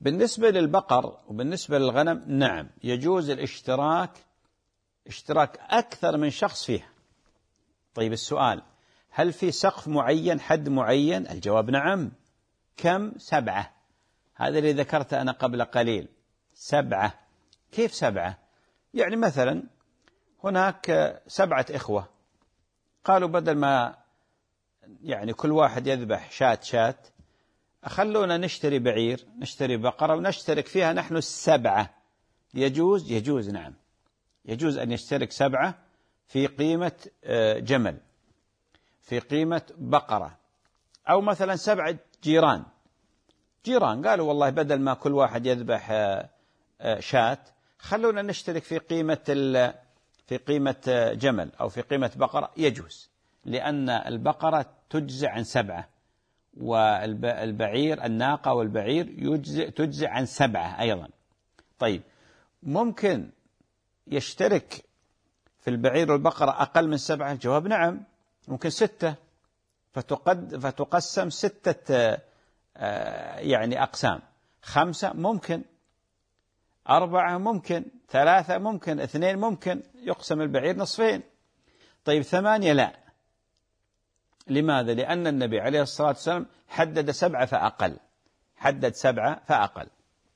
بالنسبة للبقر وبالنسبة للغنم نعم يجوز الاشتراك، اشتراك أكثر من شخص فيها. طيب السؤال، هل في سقف معين، حد معين؟ الجواب نعم. كم؟ سبعة. هذا اللي ذكرته أنا قبل قليل، سبعة. كيف سبعة؟ يعني مثلا هناك سبعة إخوة، قالوا بدل ما يعني كل واحد يذبح شات شات، خلونا نشتري بعير، نشتري بقرة ونشترك فيها نحن السبعة. يجوز؟ يجوز نعم، يجوز أن يشترك سبعة في قيمة جمل، في قيمة بقرة. أو مثلا سبعة جيران، جيران قالوا والله بدل ما كل واحد يذبح شات، خلونا نشترك في قيمة في قيمة جمل أو في قيمة بقرة. يجوز، لأن البقرة تجزع عن سبعة، والبعير الناقة والبعير يجزع تجزع عن سبعة أيضا. طيب ممكن يشترك في البعير والبقرة أقل من سبعة؟ الجواب نعم، ممكن ستة، فتقد فتقسم ستة يعني أقسام. خمسة ممكن، أربعة ممكن، ثلاثة ممكن، اثنين ممكن، يقسم البعير نصفين. طيب ثمانية لا. لماذا؟ لأن النبي عليه الصلاة والسلام حدد سبعة فأقل، حدد سبعة فأقل.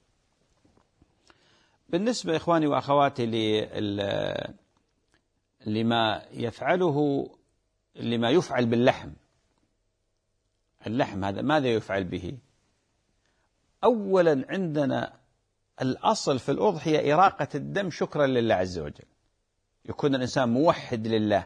بالنسبة إخواني وأخواتي لما يفعله لما يفعل باللحم، اللحم هذا ماذا يفعل به؟ أولا عندنا الأصل في الأضحية إراقة الدم شكرا لله عز وجل، يكون الإنسان موحد لله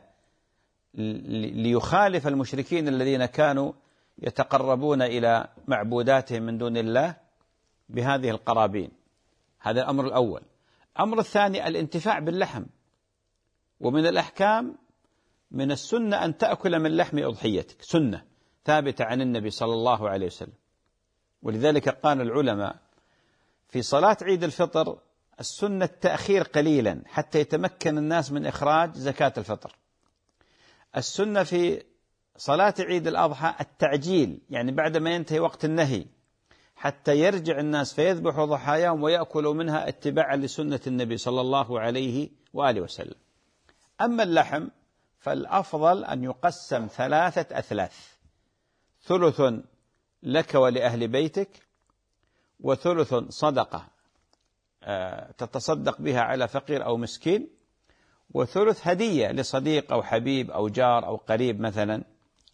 ليخالف المشركين الذين كانوا يتقربون إلى معبوداتهم من دون الله بهذه القرابين. هذا الأمر الأول. الأمر الثاني الانتفاع باللحم، ومن الأحكام من السنة أن تأكل من لحم أضحيتك، سنة ثابتة عن النبي صلى الله عليه وسلم. ولذلك قال العلماء في صلاة عيد الفطر السنة التأخير قليلا حتى يتمكن الناس من إخراج زكاة الفطر. السنة في صلاة عيد الأضحى التعجيل، يعني بعد ما ينتهي وقت النهي حتى يرجع الناس فيذبحوا ضحاياهم ويأكلوا منها اتباعا لسنة النبي صلى الله عليه وآله وسلم. أما اللحم فالأفضل أن يقسم ثلاثة أثلاث، ثلث لك ولأهل بيتك، وثلث صدقة تتصدق بها على فقير أو مسكين، وثلث هدية لصديق أو حبيب أو جار أو قريب مثلا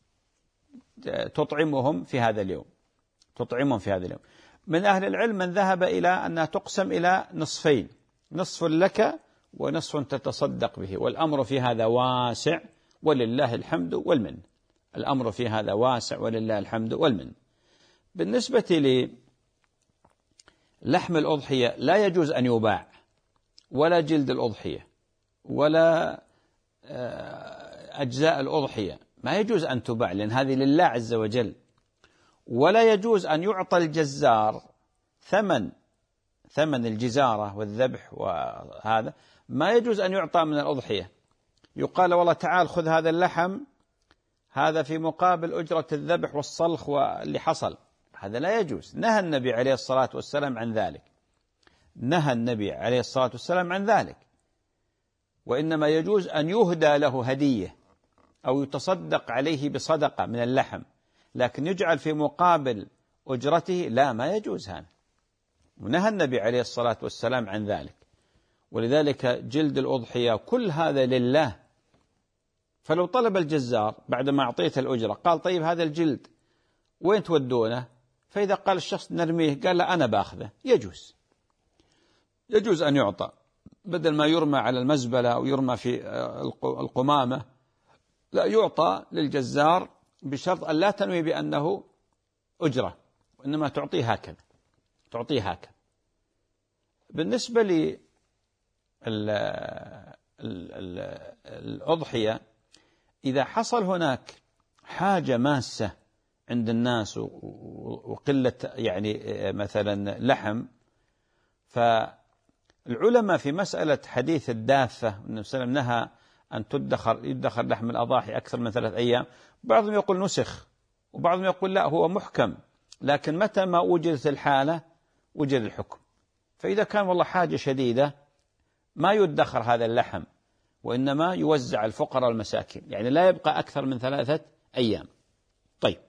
تطعمهم في هذا اليوم، تطعمهم في هذا اليوم. من أهل العلم من ذهب إلى أنها تقسم إلى نصفين، نصف لك ونصف تتصدق به، والأمر في هذا واسع ولله الحمد والمن. الأمر في هذا واسع ولله الحمد والمن. بالنسبة للحم الأضحية لا يجوز أن يباع، ولا جلد الأضحية، ولا أجزاء الأضحية ما يجوز أن تباع، لأن هذه لله عز وجل. ولا يجوز أن يعطى الجزار ثمن ثمن الجزارة والذبح، وهذا ما يجوز أن يعطى من الأضحية. يقال والله تعال خذ هذا اللحم، هذا في مقابل أجرة الذبح والصلخ واللي حصل، هذا لا يجوز. نهى النبي عليه الصلاة والسلام عن ذلك، نهى النبي عليه الصلاة والسلام عن ذلك. وإنما يجوز أن يهدى له هدية أو يتصدق عليه بصدقة من اللحم، لكن يجعل في مقابل أجرته لا، ما يجوز هذا. ونهى النبي عليه الصلاة والسلام عن ذلك. ولذلك جلد الأضحية كل هذا لله. فلو طلب الجزار بعدما أعطيته الأجرة قال طيب هذا الجلد وين تودونه؟ فإذا قال الشخص نرميه، قال لا أنا باخذه، يجوز، يجوز أن يعطى، بدل ما يرمى على المزبلة أو يرمى في القمامة، لا، يعطى للجزار بشرط أن لا تنوي بأنه أجرة، وإنما تعطيه هكذا، تعطيه هكذا. بالنسبة للأضحية إذا حصل هناك حاجة ماسة عند الناس وقلة يعني مثلا لحم، فالعلماء في مسألة حديث الدافة النبي صلى الله عليه وسلم نهى أن تدخر يدخر لحم الأضاحي أكثر من ثلاث أيام. بعضهم يقول نسخ، وبعضهم يقول لا هو محكم، لكن متى ما وجدت الحالة وجد الحكم. فإذا كان والله حاجة شديدة ما يدخر هذا اللحم، وإنما يوزع الفقراء والمساكين، يعني لا يبقى أكثر من ثلاثة أيام. طيب،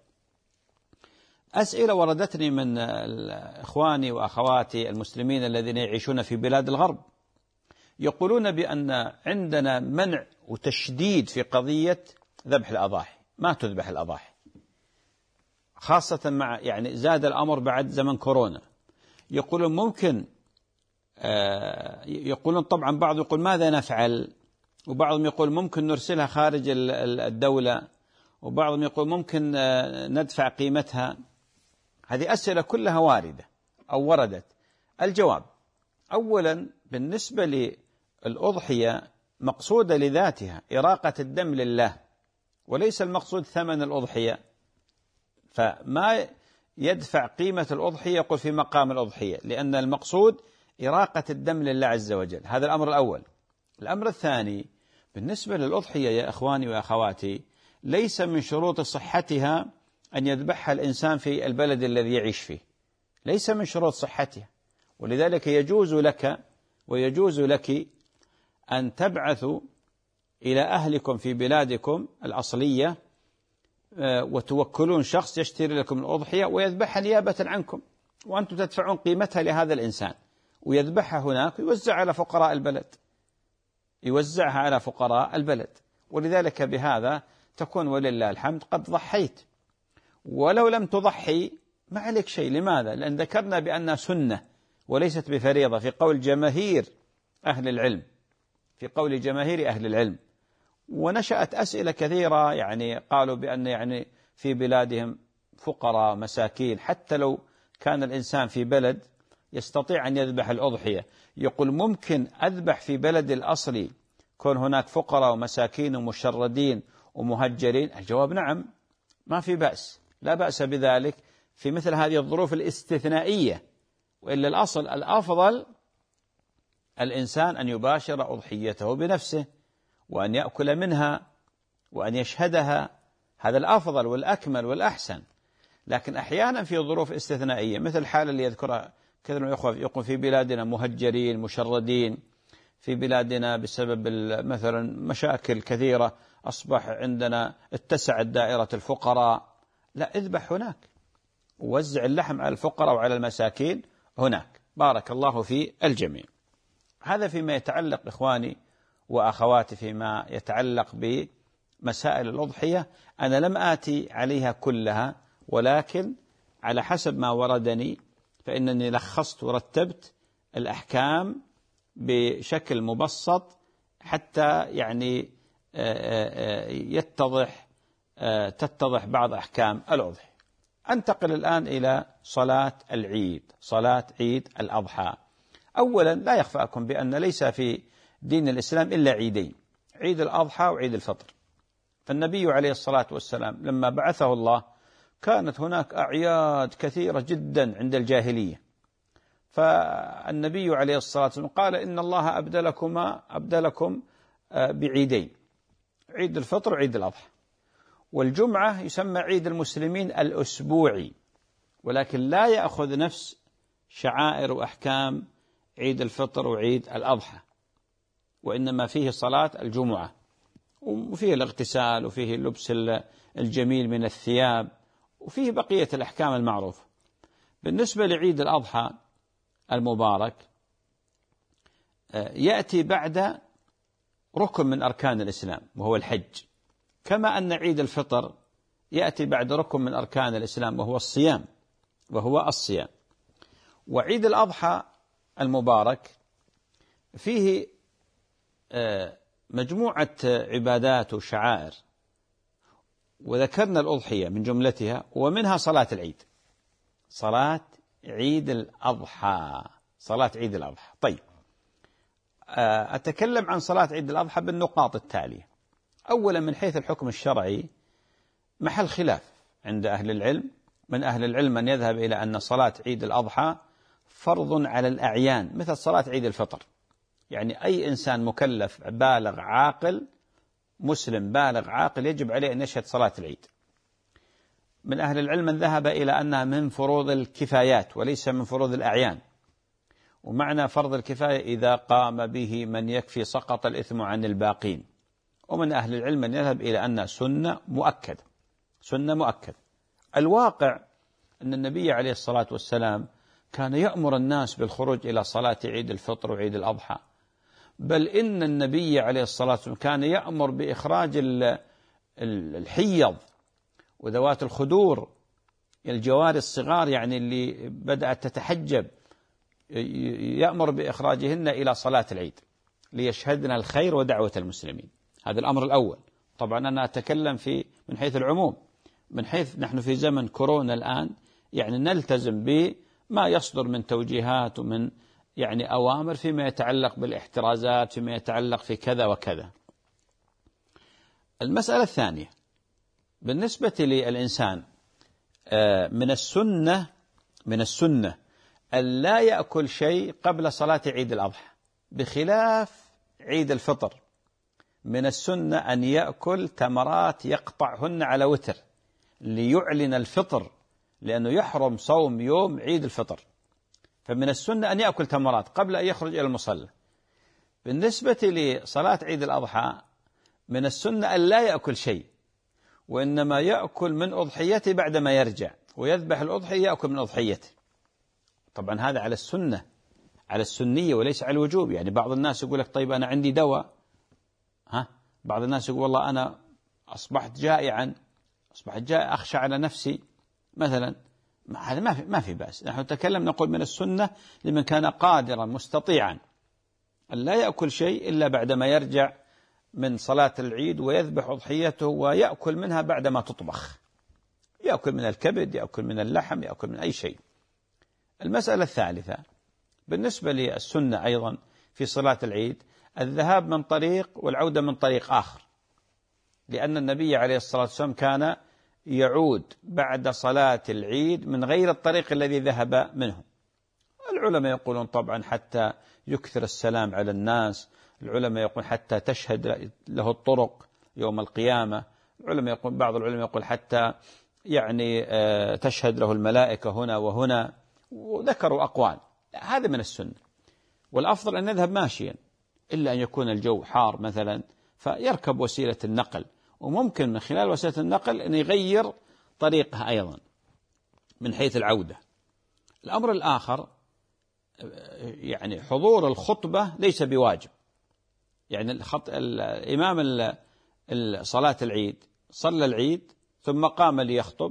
أسئلة وردتني من إخواني وأخواتي المسلمين الذين يعيشون في بلاد الغرب، يقولون بأن عندنا منع وتشديد في قضية ذبح الأضاحي، ما تذبح الأضاحي، خاصة مع يعني زاد الأمر بعد زمن كورونا. يقولون ممكن آه يقولون طبعا بعض يقول ماذا نفعل، وبعضهم يقول ممكن نرسلها خارج الدولة، وبعضهم يقول ممكن آه ندفع قيمتها. هذه أسئلة كلها واردة أو وردت. الجواب: أولا بالنسبة للأضحية مقصودة لذاتها إراقة الدم لله، وليس المقصود ثمن الأضحية، فما يدفع قيمة الأضحية يقول في مقام الأضحية، لأن المقصود إراقة الدم لله عز وجل. هذا الأمر الأول. الأمر الثاني بالنسبة للأضحية يا أخواني وأخواتي، ليس من شروط صحتها أن يذبحها الإنسان في البلد الذي يعيش فيه، ليس من شروط صحتها. ولذلك يجوز لك ويجوز لك أن تبعثوا إلى أهلكم في بلادكم الأصلية وتوكلون شخص يشتري لكم الأضحية ويذبحها نيابة عنكم، وأنتم تدفعون قيمتها لهذا الإنسان، ويذبحها هناك ويوزع على فقراء البلد، يوزعها على فقراء البلد. ولذلك بهذا تكون ولله الحمد قد ضحيت. ولو لم تضحي ما عليك شيء. لماذا؟ لأن ذكرنا بأنها سنة وليست بفريضة في قول جماهير أهل العلم، في قول جماهير أهل العلم. ونشأت أسئلة كثيرة، يعني قالوا بأن يعني في بلادهم فقراء مساكين، حتى لو كان الإنسان في بلد يستطيع أن يذبح الأضحية، يقول ممكن أذبح في بلد الأصلي كون هناك فقراء ومساكين ومشردين ومهجرين؟ الجواب نعم، ما في بأس، لا بأس بذلك في مثل هذه الظروف الاستثنائية. وإلا الأصل الأفضل الإنسان أن يباشر أضحيته بنفسه، وأن يأكل منها وأن يشهدها، هذا الأفضل والأكمل والأحسن. لكن أحيانا في ظروف استثنائية مثل الحالة اللي يذكرها كثير من الأخوة، يقول في بلادنا مهجرين مشردين، في بلادنا بسبب مثلا مشاكل كثيرة أصبح عندنا اتسعت دائرة الفقراء، لا، اذبح هناك ووزع اللحم على الفقراء وعلى المساكين هناك، بارك الله في الجميع. هذا فيما يتعلق إخواني وأخواتي فيما يتعلق بمسائل الأضحية. أنا لم آتي عليها كلها، ولكن على حسب ما وردني فإنني لخصت ورتبت الأحكام بشكل مبسط حتى يعني يتضح تتضح بعض أحكام الأضحية. أنتقل الآن إلى صلاة العيد، صلاة عيد الأضحى. أولا لا يخفى لكم بأن ليس في دين الإسلام إلا عيدين، عيد الأضحى وعيد الفطر. فالنبي عليه الصلاة والسلام لما بعثه الله كانت هناك أعياد كثيرة جدا عند الجاهلية، فالنبي عليه الصلاة والسلام قال إن الله أبدلكما أبدلكم بعيدين، عيد الفطر وعيد الأضحى. والجمعة يسمى عيد المسلمين الأسبوعي، ولكن لا يأخذ نفس شعائر وأحكام عيد الفطر وعيد الأضحى، وإنما فيه صلاة الجمعة، وفيه الاغتسال، وفيه اللبس الجميل من الثياب، وفيه بقية الأحكام المعروفة. بالنسبة لعيد الأضحى المبارك يأتي بعد ركن من أركان الإسلام وهو الحج، كما أن عيد الفطر يأتي بعد ركن من أركان الإسلام وهو الصيام وهو الصيام. وعيد الأضحى المبارك فيه مجموعة عبادات وشعائر، وذكرنا الأضحية من جملتها ومنها صلاة العيد، صلاة عيد الأضحى، صلاة عيد الأضحى. طيب، أتكلم عن صلاة عيد الأضحى بالنقاط التالية. أولا من حيث الحكم الشرعي محل خلاف عند أهل العلم، من أهل العلم من يذهب إلى أن صلاة عيد الأضحى فرض على الأعيان مثل صلاة عيد الفطر، يعني أي إنسان مكلف بالغ عاقل مسلم بالغ عاقل يجب عليه أن يشهد صلاة العيد. من أهل العلم من ذهب إلى أنها من فروض الكفايات وليس من فروض الأعيان، ومعنى فرض الكفاية إذا قام به من يكفي سقط الإثم عن الباقين. ومن أهل العلم من يذهب إلى أنها سنة مؤكدة، سنة مؤكدة. الواقع أن النبي عليه الصلاة والسلام كان يأمر الناس بالخروج إلى صلاة عيد الفطر وعيد الأضحى، بل إن النبي عليه الصلاة والسلام كان يأمر بإخراج الحيض وذوات الخدور، الجواري الصغار يعني اللي بدأت تتحجب، يأمر بإخراجهن إلى صلاة العيد ليشهدن الخير ودعوة المسلمين. هذا الأمر الأول. طبعا أنا أتكلم في من حيث العموم، من حيث نحن في زمن كورونا الآن يعني نلتزم بما يصدر من توجيهات ومن يعني أوامر فيما يتعلق بالاحترازات، فيما يتعلق في كذا وكذا. المسألة الثانية بالنسبة للإنسان من السنة من السنة أن لا يأكل شيء قبل صلاة عيد الأضحى، بخلاف عيد الفطر من السنة أن يأكل تمرات يقطعهن على وتر ليعلن الفطر، لأنه يحرم صوم يوم عيد الفطر، فمن السنة أن يأكل تمرات قبل أن يخرج إلى المصلى. بالنسبة لصلاة عيد الأضحى من السنة أن لا يأكل شيء، وإنما يأكل من أضحيته بعدما يرجع، ويذبح الأضحية يأكل من أضحيته. طبعا هذا على السنة، على السنية وليس على الوجوب. يعني بعض الناس يقول لك طيب أنا عندي دواء، ها بعض الناس يقول والله أنا أصبحت جائعا، أصبحت جائع أخشى على نفسي مثلا، هذا ما في ما في بأس. نحن نتكلم نقول من السنة لمن كان قادرا مستطيعا أن لا يأكل شيء إلا بعدما يرجع من صلاة العيد ويذبح أضحيته ويأكل منها بعدما تطبخ، يأكل من الكبد، يأكل من اللحم، يأكل من أي شيء. المسألة الثالثة بالنسبة للسنة أيضا في صلاة العيد الذهاب من طريق والعودة من طريق آخر، لأن النبي عليه الصلاة والسلام كان يعود بعد صلاة العيد من غير الطريق الذي ذهب منه. العلماء يقولون طبعا حتى يكثر السلام على الناس، العلماء يقول حتى تشهد له الطرق يوم القيامة، العلماء يقول بعض العلماء يقول حتى يعني تشهد له الملائكة هنا وهنا، وذكروا أقوال. هذا من السنة، والأفضل أن يذهب ماشيا إلا أن يكون الجو حار مثلا فيركب وسيلة النقل، وممكن من خلال وسيلة النقل أن يغير طريقها أيضا من حيث العودة. الأمر الآخر يعني حضور الخطبة ليس بواجب، يعني الخط... الإمام صلاة العيد صلى العيد ثم قام ليخطب،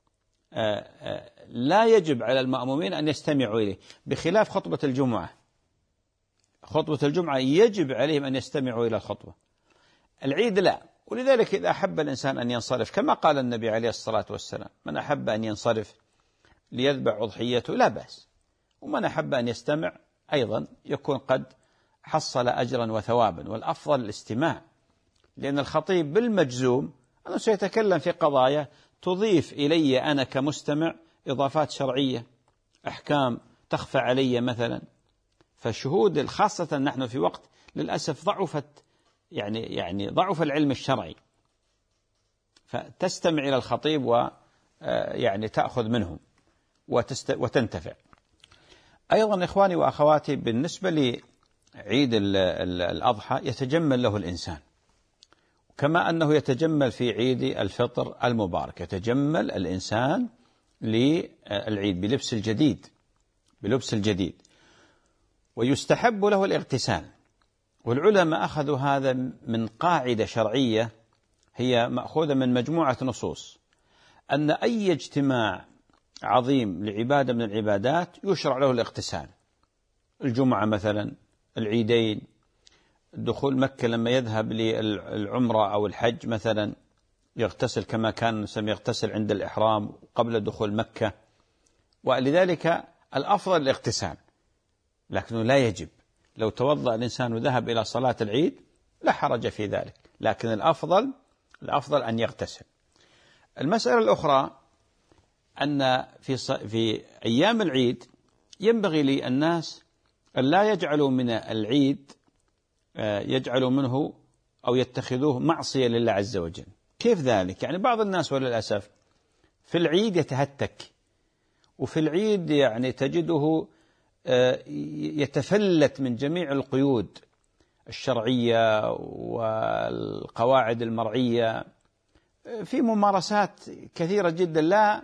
لا يجب على المأمومين أن يستمعوا إليه، بخلاف خطبة الجمعة. خطبة الجمعة يجب عليهم أن يستمعوا إلى الخطبة، العيد لا. ولذلك إذا أحب الإنسان أن ينصرف كما قال النبي عليه الصلاة والسلام من أحب أن ينصرف ليذبح أضحيته لا بأس، ومن أحب أن يستمع أيضا يكون قد حصل أجرا وثوابا، والأفضل الاستماع، لأن الخطيب بالمجزوم أنه سيتكلم في قضايا تضيف إلي أنا كمستمع إضافات شرعية، أحكام تخفى علي مثلا. فالشهود خاصة نحن في وقت للأسف ضعفت يعني يعني ضعف العلم الشرعي، فتستمع إلى الخطيب ويعني تأخذ منهم وتنتفع. أيضا إخواني وأخواتي بالنسبة لعيد الأضحى يتجمل له الإنسان كما أنه يتجمل في عيد الفطر المبارك، يتجمل الإنسان للعيد بلبس الجديد بلبس الجديد ويستحب له الاغتسال. والعلماء أخذوا هذا من قاعدة شرعية هي مأخوذة من مجموعة نصوص، أن أي اجتماع عظيم لعبادة من العبادات يشرع له الاغتسال. الجمعة مثلا، العيدين، دخول مكة لما يذهب للعمرة أو الحج مثلا يغتسل كما كان يغتسل عند الإحرام قبل دخول مكة، ولذلك الأفضل الاغتسال، لكنه لا يجب. لو توضأ الإنسان وذهب إلى صلاة العيد لا حرج في ذلك، لكن الأفضل الأفضل أن يغتسل. المسألة الأخرى أن في في أيام العيد ينبغي للناس أن لا يجعلوا من العيد يجعلوا منه أو يتخذوه معصية لله عز وجل. كيف ذلك؟ يعني بعض الناس وللأسف في العيد يتهتك، وفي العيد يعني تجده يتفلت من جميع القيود الشرعية والقواعد المرعية في ممارسات كثيرة جدا لا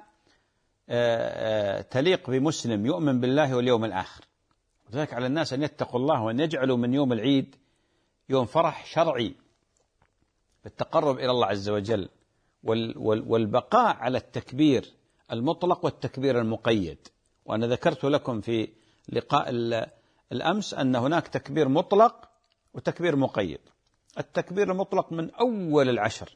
تليق بمسلم يؤمن بالله واليوم الآخر. لذلك على الناس أن يتقوا الله وأن يجعلوا من يوم العيد يوم فرح شرعي بالتقرب إلى الله عز وجل، والبقاء على التكبير المطلق والتكبير المقيد. وأنا ذكرت لكم في لقاء الأمس أن هناك تكبير مطلق وتكبير مقيد. التكبير المطلق من أول العشر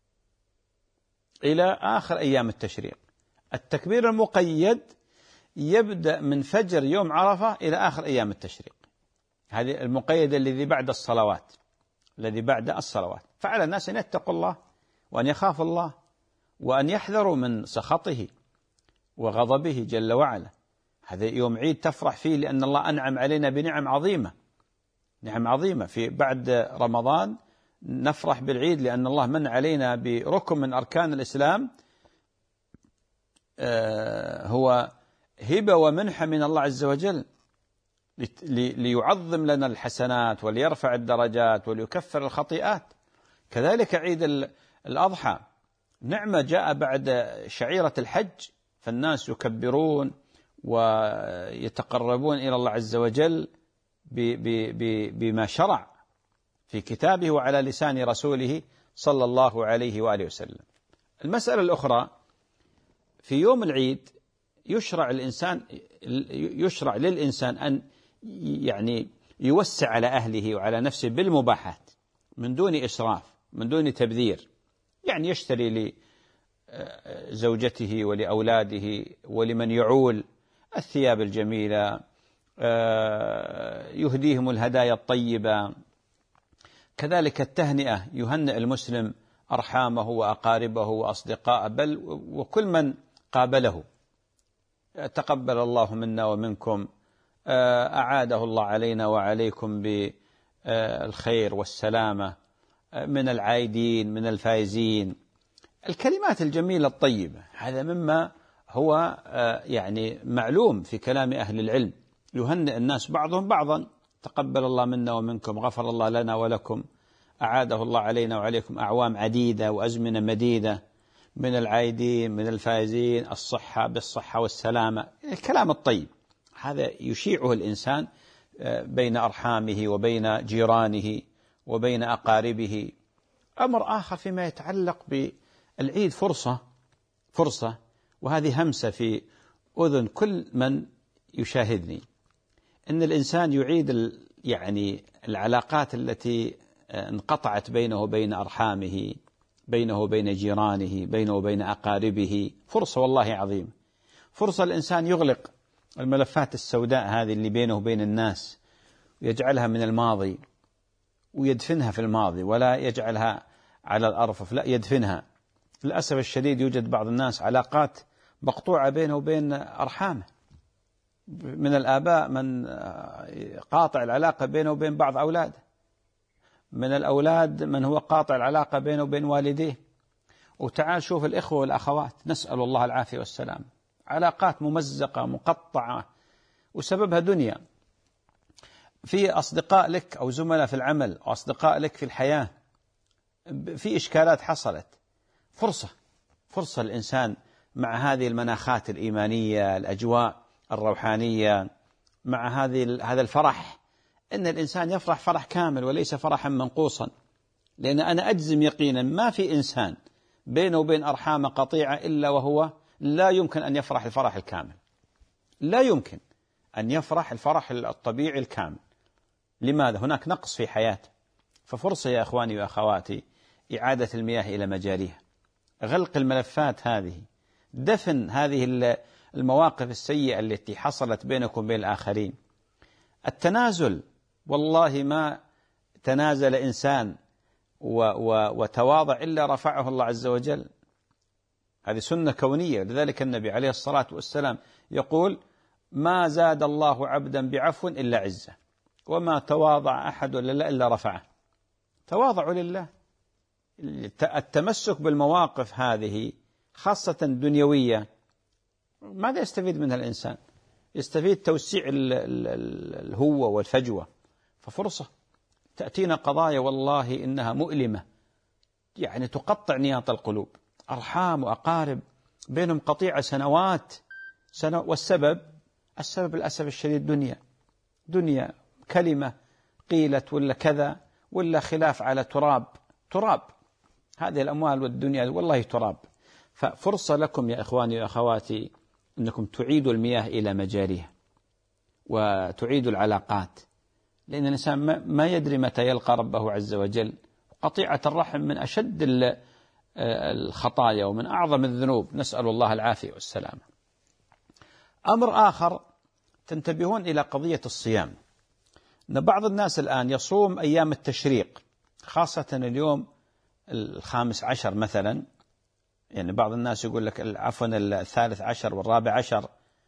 إلى آخر أيام التشريق. التكبير المقيد يبدأ من فجر يوم عرفة إلى آخر أيام التشريق. هذه المقيد الذي بعد الصلوات، الذي بعد الصلوات. فعلى الناس أن يتقوا الله وأن يخافوا الله وأن يحذروا من سخطه وغضبه جل وعلا. هذا يوم عيد تفرح فيه لأن الله أنعم علينا بنعم عظيمة، نعم عظيمة. في بعد رمضان نفرح بالعيد لأن الله من علينا بركن من أركان الإسلام هو هبة ومنحة من الله عز وجل ليعظم لنا الحسنات وليرفع الدرجات وليكفر الخطيئات. كذلك عيد الأضحى نعمة جاء بعد شعيرة الحج، فالناس يكبرون ويتقربون إلى الله عز وجل بما شرع في كتابه وعلى لسان رسوله صلى الله عليه وآله وسلم. المسألة الأخرى في يوم العيد يشرع الإنسان يشرع للإنسان أن يعني يوسع على أهله وعلى نفسه بالمباحات من دون إسراف، من دون تبذير. يعني يشتري لزوجته ولأولاده ولمن يعول الثياب الجميلة، يهديهم الهدايا الطيبة. كذلك التهنئة، يهنئ المسلم أرحامه وأقاربه وأصدقاءه بل وكل من قابله. تقبل الله منا ومنكم، أعاده الله علينا وعليكم بالخير والسلامة، من العايدين من الفائزين. الكلمات الجميلة الطيبة هذا مما هو يعني معلوم في كلام أهل العلم. يهنئ الناس بعضهم بعضا، تقبل الله منا ومنكم، غفر الله لنا ولكم، أعاده الله علينا وعليكم أعوام عديدة وأزمنة مديدة، من العايدين من الفائزين، الصحة بالصحة والسلامة. الكلام الطيب هذا يشيعه الإنسان بين أرحامه وبين جيرانه وبين أقاربه. أمر آخر فيما يتعلق بالعيد فرصة فرصة وهذه همسة في أذن كل من يشاهدني، أن الإنسان يعيد يعني العلاقات التي انقطعت بينه وبين أرحامه، بينه وبين جيرانه، بينه وبين أقاربه. فرصة والله عظيم، فرصة الإنسان يغلق الملفات السوداء هذه اللي بينه وبين الناس ويجعلها من الماضي ويدفنها في الماضي، ولا يجعلها على الأرفف، لا يدفنها. للأسف الشديد يوجد بعض الناس علاقات مقطوعة بينه وبين أرحامه، من الآباء من قاطع العلاقة بينه وبين بعض أولاده، من الأولاد من هو قاطع العلاقة بينه وبين والديه. وتعال شوف الإخوة والأخوات، نسأل الله العافية والسلام، علاقات ممزقة مقطعة وسببها دنيا. في أصدقاء لك أو زملاء في العمل أو أصدقاء لك في الحياة في إشكالات حصلت، فرصة فرصة الإنسان مع هذه المناخات الإيمانية، الأجواء الروحانية، مع هذه هذا الفرح، أن الإنسان يفرح فرح كامل وليس فرحا منقوصا. لأن أنا أجزم يقينا ما في إنسان بينه وبين أرحام قطيعة إلا وهو لا يمكن أن يفرح الفرح الكامل، لا يمكن أن يفرح الفرح الطبيعي الكامل. لماذا؟ هناك نقص في حياته. ففرصة يا أخواني وأخواتي إعادة المياه إلى مجاريها، غلق الملفات هذه، دفن هذه المواقف السيئة التي حصلت بينكم وبين الآخرين. التنازل، والله ما تنازل إنسان وتواضع إلا رفعه الله عز وجل. هذه سنة كونية. لذلك النبي عليه الصلاة والسلام يقول: ما زاد الله عبدا بعفو إلا عزة، وما تواضع أحد لله إلا رفعه. تواضعوا لله. التمسك بالمواقف هذه خاصة دنيوية، ماذا يستفيد منها الإنسان؟ يستفيد توسيع الهوة والفجوة. ففرصة تأتينا قضايا والله إنها مؤلمة، يعني تقطع نياط القلوب، أرحام وأقارب بينهم قطيعة سنوات سنة، والسبب السبب للأسف الشديد دنيا دنيا كلمة قيلت ولا كذا، ولا خلاف على تراب تراب هذه الأموال والدنيا والله تراب. ففرصة لكم يا إخواني وأخواتي أنكم تعيدوا المياه إلى مجاريها وتعيدوا العلاقات، لأن الإنسان ما يدري متى يلقى ربه عز وجل. قطيعة الرحم من أشد الخطايا ومن أعظم الذنوب، نسأل الله العافية والسلامة. أمر آخر تنتبهون إلى قضية الصيام، أن بعض الناس الآن يصوم أيام التشريق، خاصة اليوم الخامس عشر مثلا، يعني بعض الناس يقول لك عفوا الثالث عشر والرابع عشر،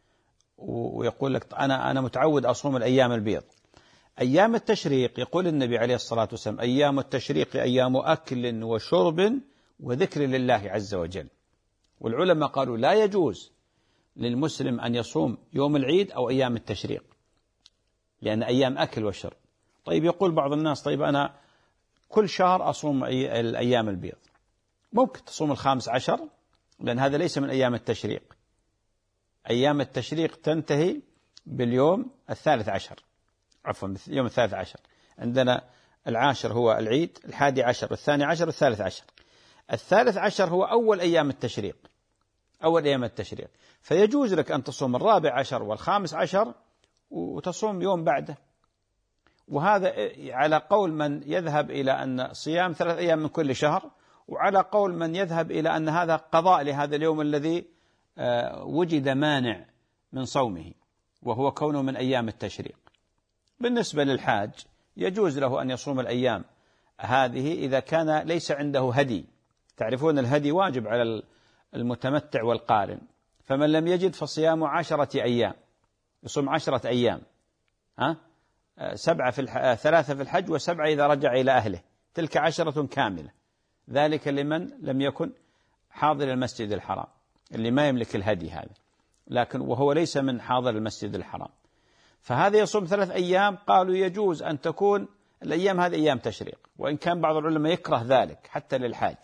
ويقول لك أنا أنا متعود أصوم الأيام البيض. أيام التشريق يقول النبي عليه الصلاة والسلام أيام التشريق أيام أكل وشرب وذكر لله عز وجل. والعلماء قالوا لا يجوز للمسلم أن يصوم يوم العيد أو أيام التشريق، لأن أيام أكل وشرب. طيب يقول بعض الناس طيب أنا كل شهر أصوم الأيام البيض. ممكن تصوم الخامس عشر، لأن هذا ليس من أيام التشريق. أيام التشريق تنتهي باليوم الثالث عشر، عفوا يوم الثالث عشر. عندنا العاشر هو العيد، الحادي عشر والثاني عشر والثالث عشر. الثالث عشر هو أول أيام التشريق، أول أيام التشريق. فيجوز لك أن تصوم الرابع عشر والخامس عشر وتصوم يوم بعده. وهذا على قول من يذهب إلى أن صيام ثلاث أيام من كل شهر، وعلى قول من يذهب إلى أن هذا قضاء لهذا اليوم الذي وجد مانع من صومه، وهو كونه من أيام التشريق. بالنسبة للحاج يجوز له أن يصوم الأيام هذه إذا كان ليس عنده هدي. تعرفون الهدي واجب على المتمتع والقارن، فمن لم يجد فصيام عشرة أيام، يصوم عشرة أيام، ها سبعة في الح... ثلاثة في الحج وسبعة إذا رجع إلى أهله، تلك عشرة كاملة. ذلك لمن لم يكن حاضر المسجد الحرام، اللي ما يملك الهدي هذا، لكن وهو ليس من حاضر المسجد الحرام، فهذا يصوم ثلاث أيام. قالوا يجوز أن تكون الأيام هذه أيام تشريق، وإن كان بعض العلماء يكره ذلك حتى للحاج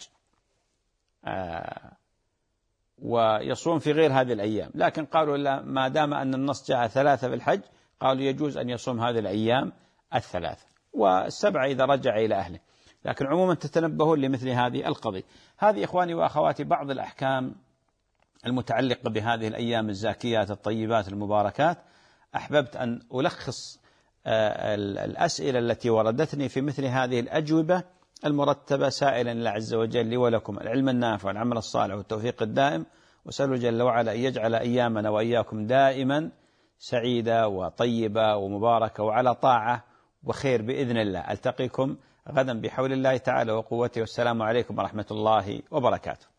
آه ويصوم في غير هذه الأيام، لكن قالوا لا، ما دام أن النص جاء ثلاثة في الحج قالوا يجوز أن يصوم هذه الأيام الثلاثة، والسبعة إذا رجع إلى أهله. لكن عموما تتنبهون لمثل هذه القضية. هذه إخواني وأخواتي بعض الأحكام المتعلقة بهذه الأيام الزاكيات الطيبات المباركات. أحببت أن ألخص الأسئلة التي وردتني في مثل هذه الأجوبة المرتبة، سائلا الله عز وجل لي ولكم العلم النافع والعمل الصالح والتوفيق الدائم، وسأله جل وعلا أن يجعل أيامنا وإياكم دائما سعيدة وطيبة ومباركة وعلى طاعة وخير بإذن الله. ألتقيكم غدا بحول الله تعالى وقوته، والسلام عليكم ورحمة الله وبركاته.